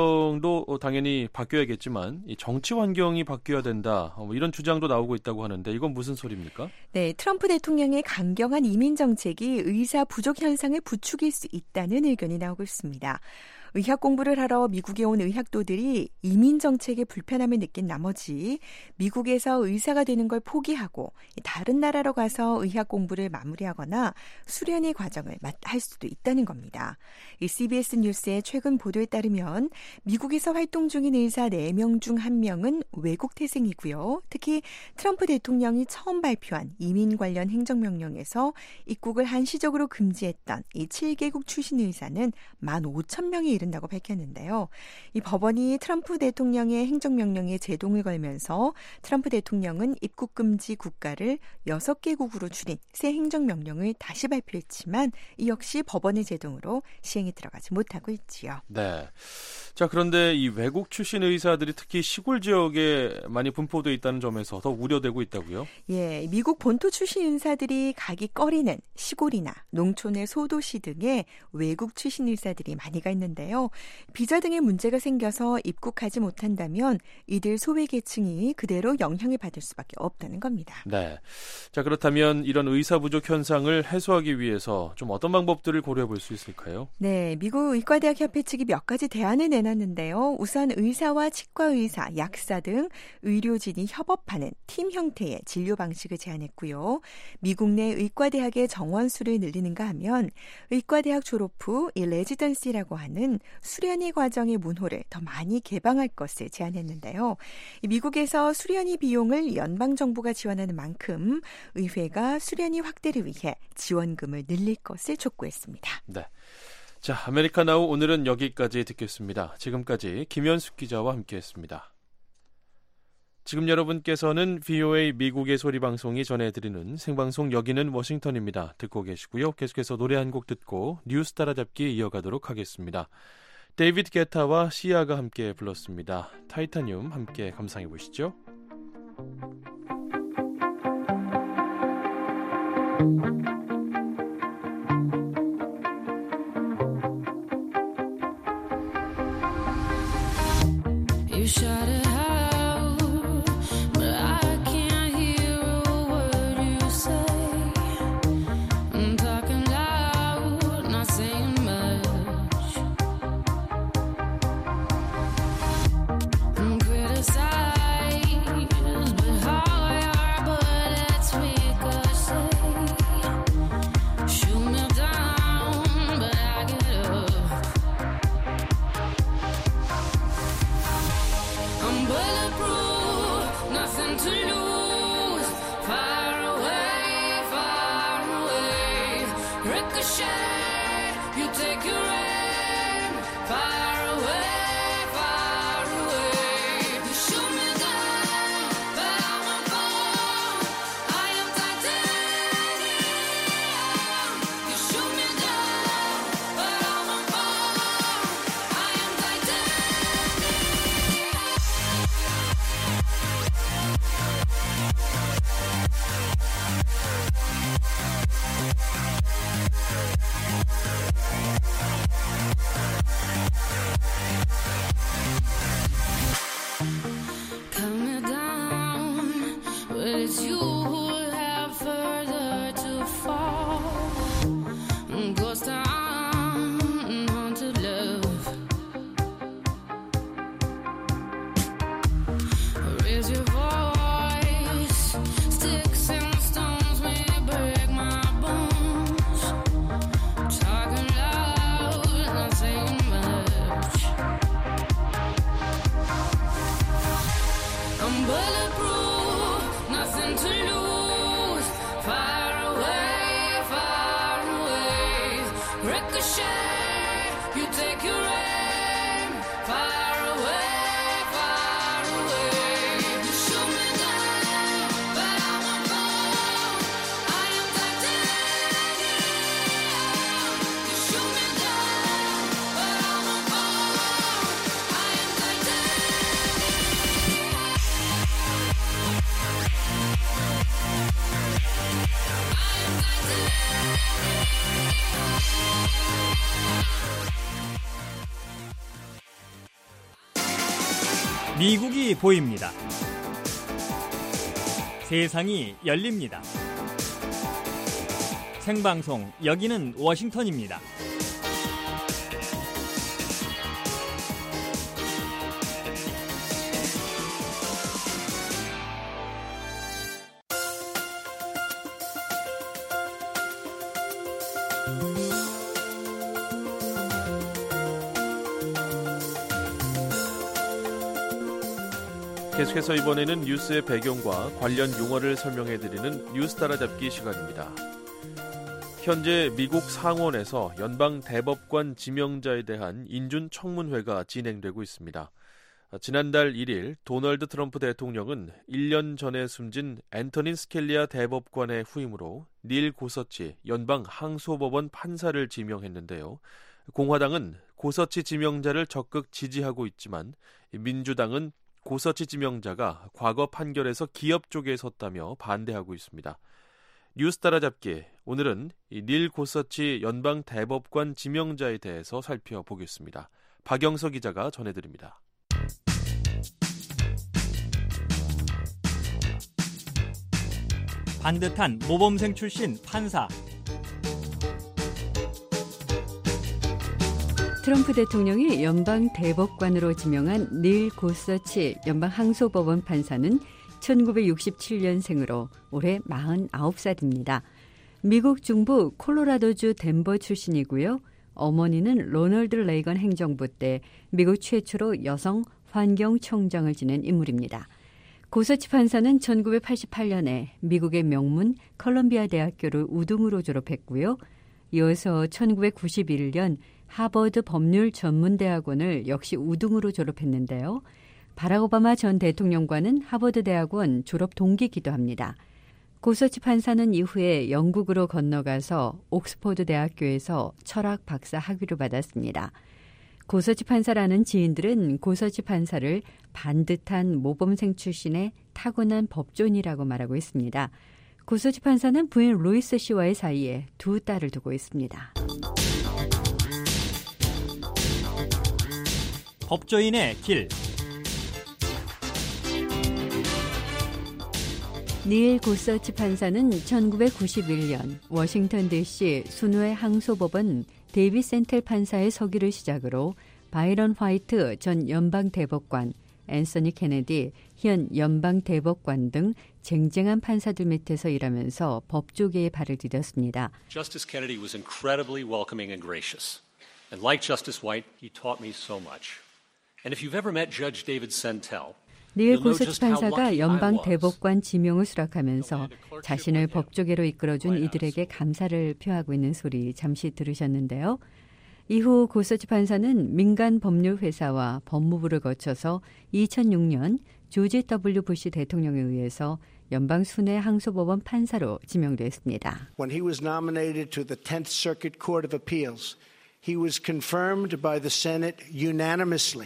환경도 당연히 바뀌어야겠지만 이 정치 환경이 바뀌어야 된다. 뭐 이런 주장도 나오고 있다고 하는데 이건 무슨 소리입니까? 네, 트럼프 대통령의 강경한 이민 정책이 의사 부족 현상을 부추길 수 있다는 의견이 나오고 있습니다. 의학 공부를 하러 미국에 온 의학도들이 이민 정책에 불편함을 느낀 나머지 미국에서 의사가 되는 걸 포기하고 다른 나라로 가서 의학 공부를 마무리하거나 수련의 과정을 할 수도 있다는 겁니다. 이 씨비에스 뉴스의 최근 보도에 따르면 미국에서 활동 중인 의사 네 명 중 한 명은 외국 태생이고요. 특히 트럼프 대통령이 처음 발표한 이민 관련 행정명령에서 입국을 한시적으로 금지했던 이 칠 개국 출신 의사는 만 오천 명에 이른다고 밝혔는데요. 이 법원이 트럼프 대통령의 행정명령에 제동을 걸면서 트럼프 대통령은 입국 금지 국가를 여섯 개국으로 줄인 새 행정명령을 다시 발표했지만 이 역시 법원의 제동으로 시행에 들어가지 못하고 있지요. 네. 자, 그런데 이 외국 출신 의사들이 특히 시골 지역에 많이 분포되어 있다는 점에서 더 우려되고 있다고요? 예, 미국 본토 출신 의사들이 가기 꺼리는 시골이나 농촌의 소도시 등에 외국 출신 의사들이 많이 가 있는데요. 비자 등의 문제가 생겨서 입국하지 못한다면 이들 소외계층이 그대로 영향을 받을 수밖에 없다는 겁니다. 네. 자, 그렇다면 이런 의사 부족 현상을 해소하기 위해서 좀 어떤 방법들을 고려해 볼 수 있을까요? 네, 미국 의과대학 협회 측이 몇 가지 대안을 내놨는데요. 우선 의사와 치과의사, 약사 등 의료진이 협업하는 팀 형태의 진료 방식을 제안했고요. 미국 내 의과대학의 정원수를 늘리는가 하면 의과대학 졸업 후 이 레지던시라고 하는 수련의 과정의 문호를 더 많이 개방할 것을 제안했는데요. 미국에서 수련의 비용을 연방정부가 지원하는 만큼 의회가 수련의 확대를 위해 지원금을 늘릴 것을 촉구했습니다. 네. 자, 아메리카나우 오늘은 여기까지 듣겠습니다. 지금까지 김현숙 기자와 함께했습니다. 지금 여러분께서는 브이오에이 미국의 소리 방송이 전해드리는 생방송 여기는 워싱턴입니다. 듣고 계시고요. 계속해서 노래 한 곡 듣고 뉴스 따라잡기 이어가도록 하겠습니다. 데이비드 게타와 시아가 함께 불렀습니다. 타이타늄 함께 감상해 보시죠. You shot it out, but I can't hear a word you say. I'm talking loud, not saying much. I'm criticized, but how your bullets ricochet. Shoot me down, but I get up. I'm bulletproof, nothing to lose. Far away, far away. Ricochet, you take your aim. Far away, far away. You shoot me down, but I won't fall. I am titanium. You shoot me down, but I won't fall. I am titanium. Cut me down, but it's you who have further to fall. Ghost town, haunted love. Raise your voice, sticks and stones may break my bones. Talking loud, not saying much. I'm bulletproof, nothing to lose. Far away, far away. Ricochet, you take your aim. Far away, far away. You shoot me down, but I won't fall. I am titanium. You shoot me down, but I won't fall. I am titanium. 미국이 보입니다. 세상이 열립니다. 생방송 여기는 워싱턴입니다. 계속해서 이번에는 뉴스의 배경과 관련 용어를 설명해드리는 뉴스 따라잡기 시간입니다. 현재 미국 상원에서 연방 대법관 지명자에 대한 인준 청문회가 진행되고 있습니다. 지난달 일 일 도널드 트럼프 대통령은 일 년 전에 숨진 앤토니 스켈리아 대법관의 후임으로 닐 고서치 연방 항소법원 판사를 지명했는데요. 공화당은 고서치 지명자를 적극 지지하고 있지만 민주당은 고서치 지명자가 과거 판결에서 기업 쪽에 섰다며 반대하고 있습니다. 뉴스 따라잡기, 오늘은 닐 고서치 연방 대법관 지명자에 대해서 살펴보겠습니다. 박영서 기자가 전해드립니다. 반듯한 모범생 출신 판사. 트럼프 대통령이 연방 대법관으로 지명한 닐 고서치 연방 항소법원 판사는 천구백육십칠 년생으로 올해 마흔아홉 살입니다. 미국 중부 콜로라도주 덴버 출신이고요. 어머니는 로널드 레이건 행정부 때 미국 최초로 여성 환경청장을 지낸 인물입니다. 고서치 판사는 천구백팔십팔 년에 미국의 명문 컬럼비아 대학교를 우등으로 졸업했고요. 이어서 천구백구십일 년 하버드 법률 전문대학원을 역시 우등으로 졸업했는데요. 바락 오바마 전 대통령과는 하버드 대학원 졸업 동기이기도 합니다. 고서치 판사는 이후에 영국으로 건너가서 옥스퍼드 대학교에서 철학 박사 학위를 받았습니다. 고서치 판사라는 지인들은 고서치 판사를 반듯한 모범생 출신의 타고난 법조인이라고 말하고 있습니다. 고서치 판사는 부인 루이스 씨와의 사이에 두 딸을 두고 있습니다. 법조인의 길. 닐 고서치 판사는 천구백구십일 년 워싱턴 디씨 순회 항소법원 데이빗 센텔 판사의 서기를 시작으로 바이런 화이트 전 연방 대법관, 앤서니 케네디 현 연방 대법관 등 쟁쟁한 판사들 밑에서 일하면서 법조계에 발을 디뎠습니다. Justice Kennedy was incredibly welcoming and gracious. And like Justice White, he taught me so much. And if you've ever met Judge David Sentel, 닐 고서치 판사가 연방 대법관 지명을 수락하면서 자신을 법조계로 이끌어준 이들에게 감사를 표하고 있는 소리 잠시 들으셨는데요. 이후 고서치 판사는 민간 법률 회사와 법무부를 거쳐서 이천육 년 조지 더블유 부시 대통령에 의해서 연방 순회 항소법원 판사로 지명됐습니다. When he was nominated to the tenth Circuit Court of Appeals, he was confirmed by the Senate unanimously.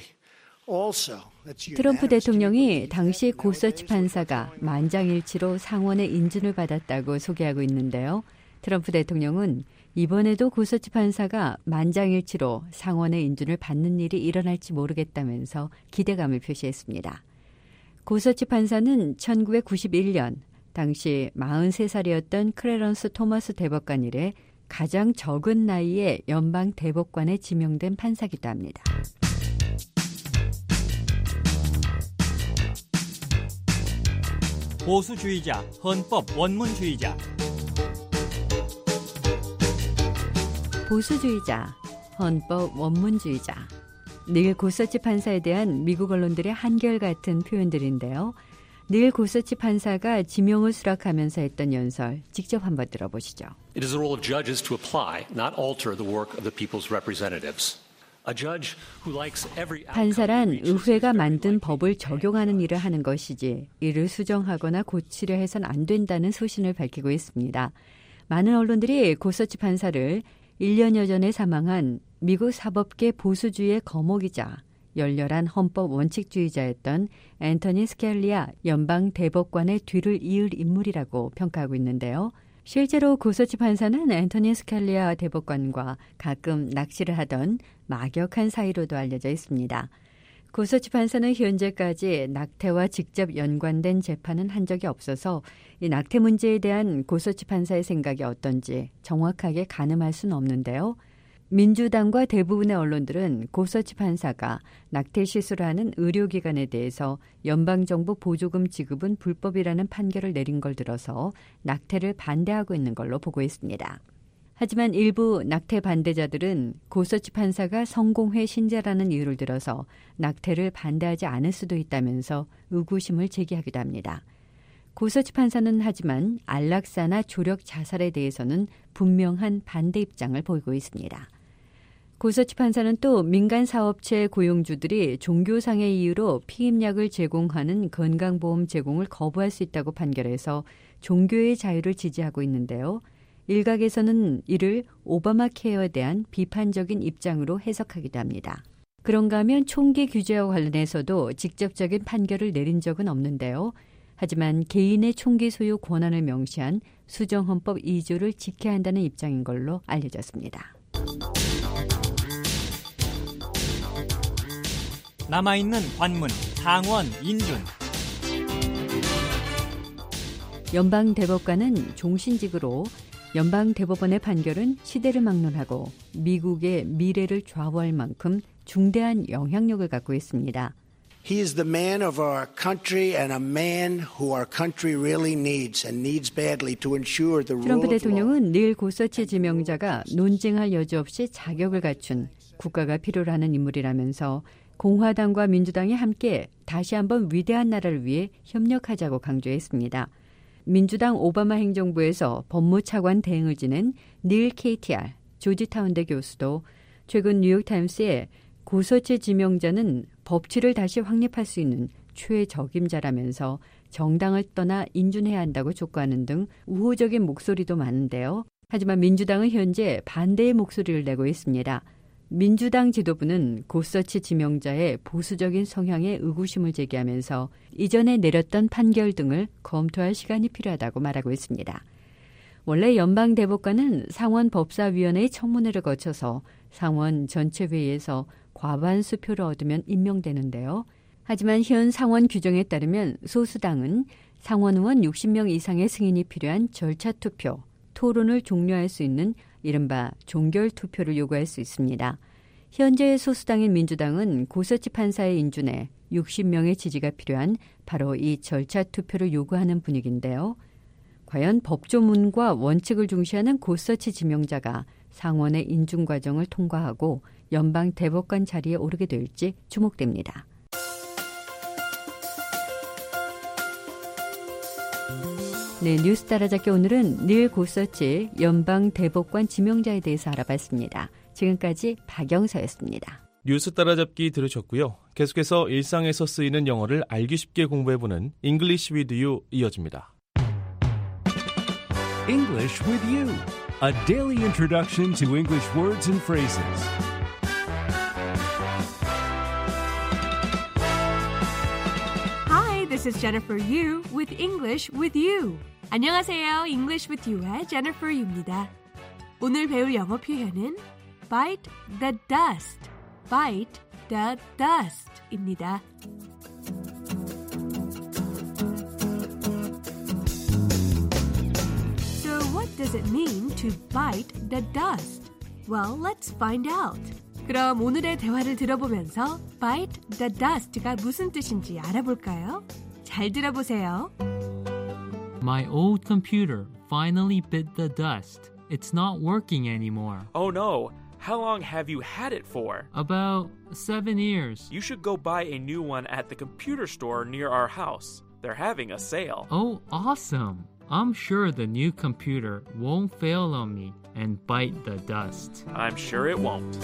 트럼프 대통령이 당시 고서치 판사가 만장일치로 상원의 인준을 받았다고 소개하고 있는데요. 트럼프 대통령은 이번에도 고서치 판사가 만장일치로 상원의 인준을 받는 일이 일어날지 모르겠다면서 기대감을 표시했습니다. 고서치 판사는 천구백구십일 년 당시 마흔세 살이었던 클래런스 토마스 대법관 이래 가장 적은 나이에 연방 대법관에 지명된 판사기도 합니다. 보수주의자, 헌법 원문주의자. 보수주의자, 헌법 원문주의자. 닐 고서치 판사에 대한 미국 언론들의 한결같은 표현들인데요. 닐 고서치 판사가 지명을 수락하면서 했던 연설 직접 한번 들어보시죠. It is the role of judges to apply, not alter the work of the people's representatives. 판사란 의회가 만든 법을 적용하는 일을 하는 것이지 이를 수정하거나 고치려 해선 안 된다는 소신을 밝히고 있습니다. 많은 언론들이 고서치 판사를 일 년여 전에 사망한 미국 사법계 보수주의의 거목이자 열렬한 헌법 원칙주의자였던 앤토니 스켈리아 연방 대법관의 뒤를 이을 인물이라고 평가하고 있는데요. 실제로 고서치 판사는 앤토니 스켈리아 대법관과 가끔 낚시를 하던 막역한 사이로도 알려져 있습니다. 고서치 판사는 현재까지 낙태와 직접 연관된 재판은 한 적이 없어서 이 낙태 문제에 대한 고서치 판사의 생각이 어떤지 정확하게 가늠할 수는 없는데요. 민주당과 대부분의 언론들은 고서치 판사가 낙태 시술을 하는 의료기관에 대해서 연방정부 보조금 지급은 불법이라는 판결을 내린 걸 들어서 낙태를 반대하고 있는 걸로 보고 있습니다. 하지만 일부 낙태 반대자들은 고서치 판사가 성공회 신자라는 이유를 들어서 낙태를 반대하지 않을 수도 있다면서 의구심을 제기하기도 합니다. 고서치 판사는 하지만 안락사나 조력 자살에 대해서는 분명한 반대 입장을 보이고 있습니다. 고서치 판사는 또 민간 사업체 고용주들이 종교상의 이유로 피임약을 제공하는 건강보험 제공을 거부할 수 있다고 판결해서 종교의 자유를 지지하고 있는데요. 일각에서는 이를 오바마 케어에 대한 비판적인 입장으로 해석하기도 합니다. 그런가 하면 총기 규제와 관련해서도 직접적인 판결을 내린 적은 없는데요. 하지만 개인의 총기 소유 권한을 명시한 수정헌법 이 조를 지켜야 한다는 입장인 걸로 알려졌습니다. 남아있는 관문, 상원, 인준. 연방대법관은 종신직으로 연방대법원의 판결은 시대를 막론하고 미국의 미래를 좌우할 만큼 중대한 영향력을 갖고 있습니다. He is the man of our country and a man who our country really needs and needs badly to ensure the rule 트럼프 of law. 대통령은 닐 고서치 지명자가 논쟁할 여지 없이 자격을 갖춘 국가가 필요로 하는 인물이라면서 공화당과 민주당이 함께 다시 한번 위대한 나라를 위해 협력하자고 강조했습니다. 민주당 오바마 행정부에서 법무차관 대행을 지낸 닐 케이티알 조지타운대 교수도 최근 뉴욕타임스에 고서치 지명자는 법치를 다시 확립할 수 있는 최적임자라면서 정당을 떠나 인준해야 한다고 촉구하는 등 우호적인 목소리도 많은데요. 하지만 민주당은 현재 반대의 목소리를 내고 있습니다. 민주당 지도부는 고서치 지명자의 보수적인 성향에 의구심을 제기하면서 이전에 내렸던 판결 등을 검토할 시간이 필요하다고 말하고 있습니다. 원래 연방대법관은 상원법사위원회의 청문회를 거쳐서 상원 전체 회의에서 과반수 표를 얻으면 임명되는데요. 하지만 현 상원 규정에 따르면 소수당은 상원 의원 육십 명 이상의 승인이 필요한 절차 투표, 토론을 종료할 수 있는 이른바 종결 투표를 요구할 수 있습니다. 현재 소수당인 민주당은 고서치 판사의 인준에 육십 명의 지지가 필요한 바로 이 절차 투표를 요구하는 분위기인데요. 과연 법조문과 원칙을 중시하는 고서치 지명자가 상원의 인준 과정을 통과하고 연방 대법관 자리에 오르게 될지 주목됩니다. 네, 뉴스 따라잡기 오늘은 닐 고서치 연방 대법관 지명자에 대해서 알아봤습니다. 지금까지 박영서였습니다. 뉴스 따라잡기 들으셨고요. 계속해서 일상에서 쓰이는 영어를 알기 쉽게 공부해보는 English with You 이어집니다. English with You, a daily introduction to English words and phrases. Hi, this is Jennifer Yu with English with You. 안녕하세요. English with You의 Jennifer Yu입니다. 오늘 배울 영어 표현은 bite the dust, bite the dust입니다. So what does it mean to bite the dust? Well, let's find out. 그럼 오늘의 대화를 들어보면서 bite the dust가 무슨 뜻인지 알아볼까요? 잘 들어보세요. My old computer finally bit the dust. It's not working anymore. Oh no. How long have you had it for? About seven years. You should go buy a new one at the computer store near our house. They're having a sale. Oh, awesome. I'm sure the new computer won't fail on me and bite the dust. I'm sure it won't.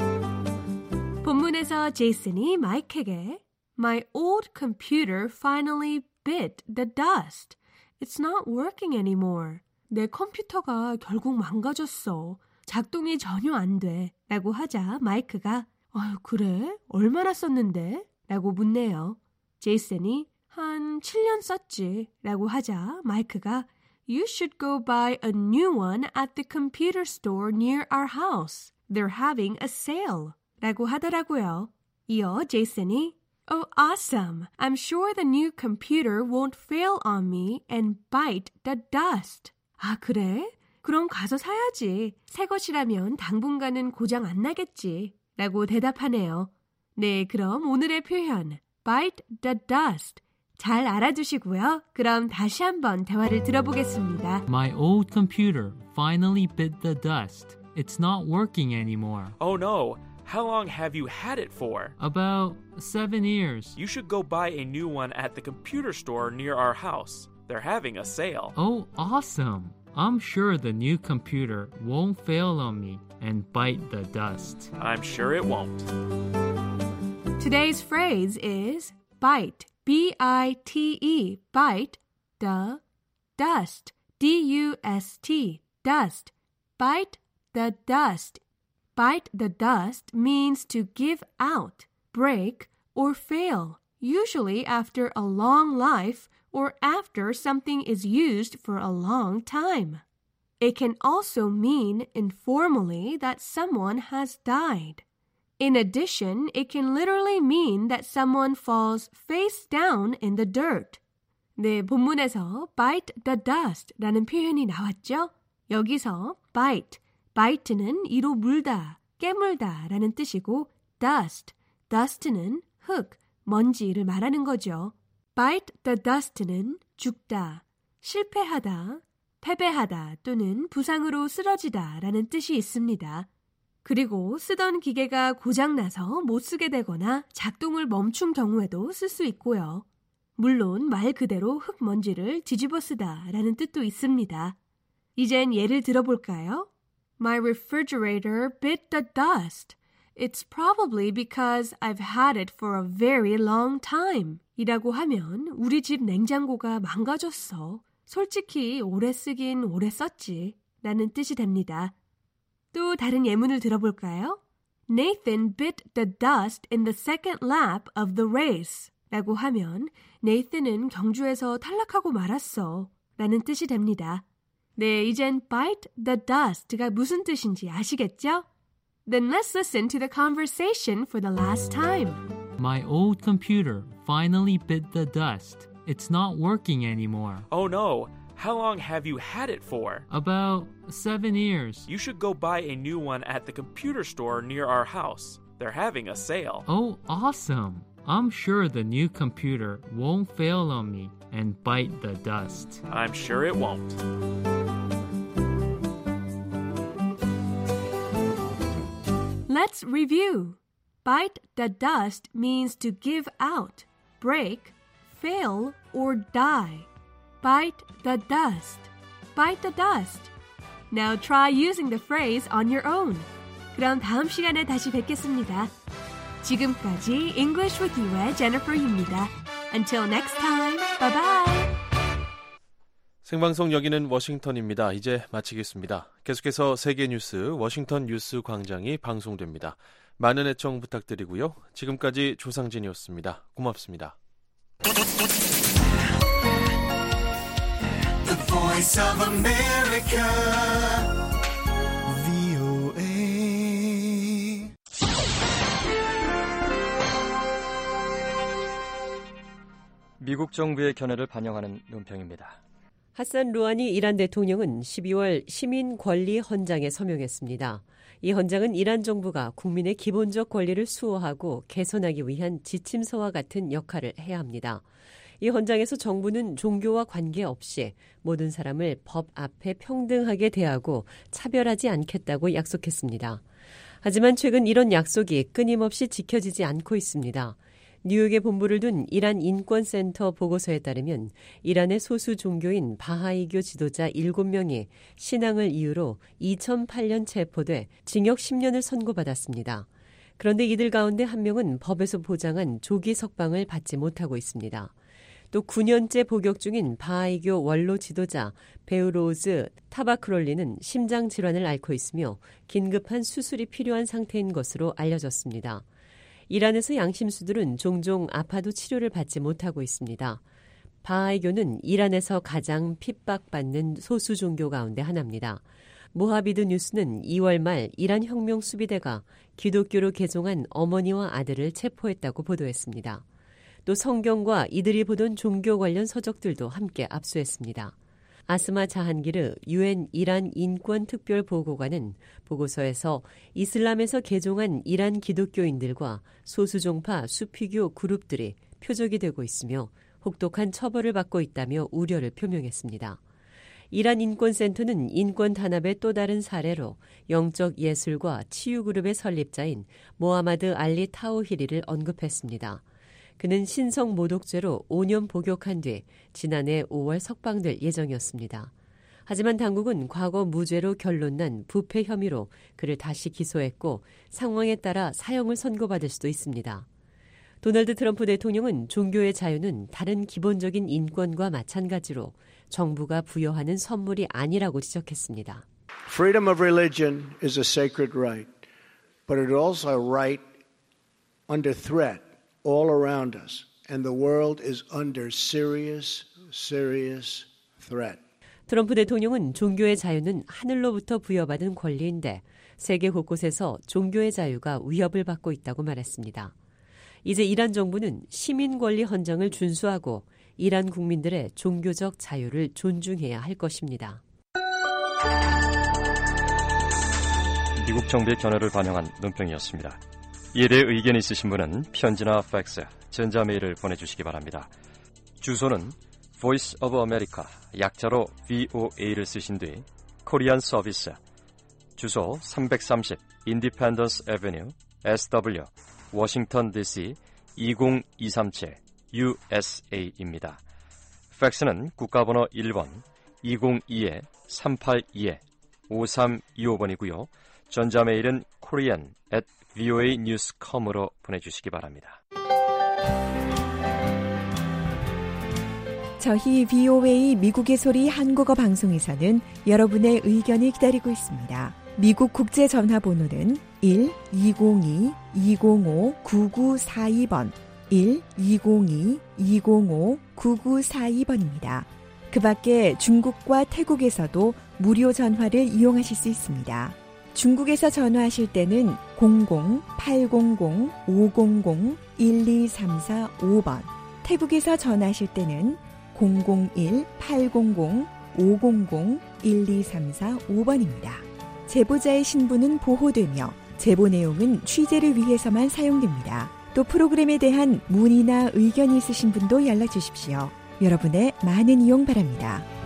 본문에서 제이슨이 마이크에게 My old computer finally bit the dust. It's not working anymore. 내 컴퓨터가 결국 망가졌어. 작동이 전혀 안 돼. 라고 하자 마이크가 아유 그래? 얼마나 썼는데? 라고 묻네요. 제이슨이 한 칠 년 썼지. 라고 하자 마이크가 You should go buy a new one at the computer store near our house. They're having a sale. 라고 하더라고요. 이어 제이슨이 Oh, awesome. I'm sure the new computer won't fail on me and bite the dust. 아, 그래? 그럼 가서 사야지. 새 것이라면 당분간은 고장 안 나겠지. 라고 대답하네요. 네, 그럼 오늘의 표현 bite the dust, 잘 알아두시고요. 그럼 다시 한번 대화를 들어보겠습니다. My old computer finally bit the dust. It's not working anymore. Oh no, how long have you had it for? About seven years. You should go buy a new one at the computer store near our house. They're having a sale. Oh, awesome. I'm sure the new computer won't fail on me and bite the dust. I'm sure it won't. Today's phrase is bite, B I T E, bite, the, dust, D U S T, dust, bite the dust. Bite the dust means to give out, break, or fail, usually after a long life or after something is used for a long time. It can also mean informally that someone has died. In addition, it can literally mean that someone falls face down in the dirt. 네, 본문에서 bite the dust 라는 표현이 나왔죠? 여기서 bite, bite는 이로 물다, 깨물다 라는 뜻이고 dust, dust는 흙, 먼지를 말하는 거죠. bite the dust는 죽다, 실패하다, 패배하다 또는 부상으로 쓰러지다 라는 뜻이 있습니다. 그리고 쓰던 기계가 고장나서 못 쓰게 되거나 작동을 멈춘 경우에도 쓸 수 있고요. 물론 말 그대로 흙먼지를 뒤집어 쓰다 라는 뜻도 있습니다. 이젠 예를 들어볼까요? My refrigerator bit the dust. It's probably because I've had it for a very long time. 이라고 하면 우리 집 냉장고가 망가졌어. 솔직히 오래 쓰긴 오래 썼지. 라는 뜻이 됩니다. 또 다른 예문을 들어볼까요? Nathan bit the dust in the second lap of the race. 라고 하면 Nathan은 경주에서 탈락하고 말았어. 라는 뜻이 됩니다. 네, 이젠 bite the dust가 무슨 뜻인지 아시겠죠? Then let's listen to the conversation for the last time. My old computer finally bit the dust. It's not working anymore. Oh no, how long have you had it for? About seven years. You should go buy a new one at the computer store near our house. They're having a sale. Oh, awesome. I'm sure the new computer won't fail on me and bite the dust. I'm sure it won't. Let's review. Bite the dust means to give out, break, fail, or die. Bite the dust. Bite the dust. Now try using the phrase on your own. 그럼 다음 시간에 다시 뵙겠습니다. 지금까지 English with You의 Jennifer Yu입니다. Until next time, bye bye. 생방송 여기는 워싱턴입니다. 이제 마치겠습니다. 계속해서 세계 뉴스 워싱턴 뉴스 광장이 방송됩니다. 많은 애청 부탁드리고요. 지금까지 조상진이었습니다. 고맙습니다. The Voice of America, 브이오에이. 미국 정부의 견해를 반영하는 논평입니다. 하산 루하니 이란 대통령은 십이월 시민 권리 헌장에 서명했습니다. 이 헌장은 이란 정부가 국민의 기본적 권리를 수호하고 개선하기 위한 지침서와 같은 역할을 해야 합니다. 이 헌장에서 정부는 종교와 관계없이 모든 사람을 법 앞에 평등하게 대하고 차별하지 않겠다고 약속했습니다. 하지만 최근 이런 약속이 끊임없이 지켜지지 않고 있습니다. 뉴욕에 본부를 둔 이란 인권센터 보고서에 따르면 이란의 소수 종교인 바하이교 지도자 일곱 명이 신앙을 이유로 이천팔 년 체포돼 징역 십 년을 선고받았습니다. 그런데 이들 가운데 한 명은 법에서 보장한 조기 석방을 받지 못하고 있습니다. 또 구 년째 복역 중인 바하이교 원로 지도자 베우로우즈 타바크롤리는 심장 질환을 앓고 있으며 긴급한 수술이 필요한 상태인 것으로 알려졌습니다. 이란에서 양심수들은 종종 아파도 치료를 받지 못하고 있습니다. 바하이교는 이란에서 가장 핍박받는 소수 종교 가운데 하나입니다. 모하비드 뉴스는 이월 말 이란 혁명 수비대가 기독교로 개종한 어머니와 아들을 체포했다고 보도했습니다. 또 성경과 이들이 보던 종교 관련 서적들도 함께 압수했습니다. 아스마 자한기르 유엔 이란 인권특별보고관은 보고서에서 이슬람에서 개종한 이란 기독교인들과 소수종파 수피교 그룹들이 표적이 되고 있으며 혹독한 처벌을 받고 있다며 우려를 표명했습니다. 이란 인권센터는 인권 단합의 또 다른 사례로 영적 예술과 치유그룹의 설립자인 모하마드 알리 타우히리를 언급했습니다. 그는 신성 모독죄로 오 년 복역한 뒤 지난해 오월 석방될 예정이었습니다. 하지만 당국은 과거 무죄로 결론난 부패 혐의로 그를 다시 기소했고 상황에 따라 사형을 선고받을 수도 있습니다. 도널드 트럼프 대통령은 종교의 자유는 다른 기본적인 인권과 마찬가지로 정부가 부여하는 선물이 아니라고 지적했습니다. Freedom of religion is a sacred right, but it is also a right under threat all around us, and the world is under serious, serious threat. 트럼프 대통령은 종교의 자유는 하늘로부터 부여받은 권리인데 세계 곳곳에서 종교의 자유가 위협을 받고 있다고 말했습니다. 이제 이란 정부는 시민 권리 헌장을 준수하고 이란 국민들의 종교적 자유를 존중해야 할 것입니다. 미국 정부의 견해를 반영한 논평이었습니다. 이에 대해 의견 있으신 분은 편지나 팩스, 전자메일을 보내주시기 바랍니다. 주소는 Voice of America, 약자로 브이오에이를 쓰신 뒤 코리안 서비스, 주소 삼백삼십 Independence Avenue, 에스더블유, 워싱턴 디씨 이공이삼칠 유에스에이입니다. 팩스는 국가번호 일 번 이공이 삼팔이 오삼이오 번이고요. 전자메일은 korean at voa news dot com으로 보내주시기 바랍니다. 저희 브이오에이 미국의 소리 한국어 방송에서는 여러분의 의견이 기다리고 있습니다. 미국 국제 전화번호는 일 이공이 이공오 구구사이 번, 일 이공이 이공오 구구사이 번입니다. 그 밖에 중국과 태국에서도 무료 전화를 이용하실 수 있습니다. 중국에서 전화하실 때는 공공 팔공공 오공공 일이삼사오 번, 태국에서 전화하실 때는 공공일 팔공공 오공공 일이삼사오 번입니다. 제보자의 신분은 보호되며 제보 내용은 취재를 위해서만 사용됩니다. 또 프로그램에 대한 문의나 의견이 있으신 분도 연락 주십시오. 여러분의 많은 이용 바랍니다.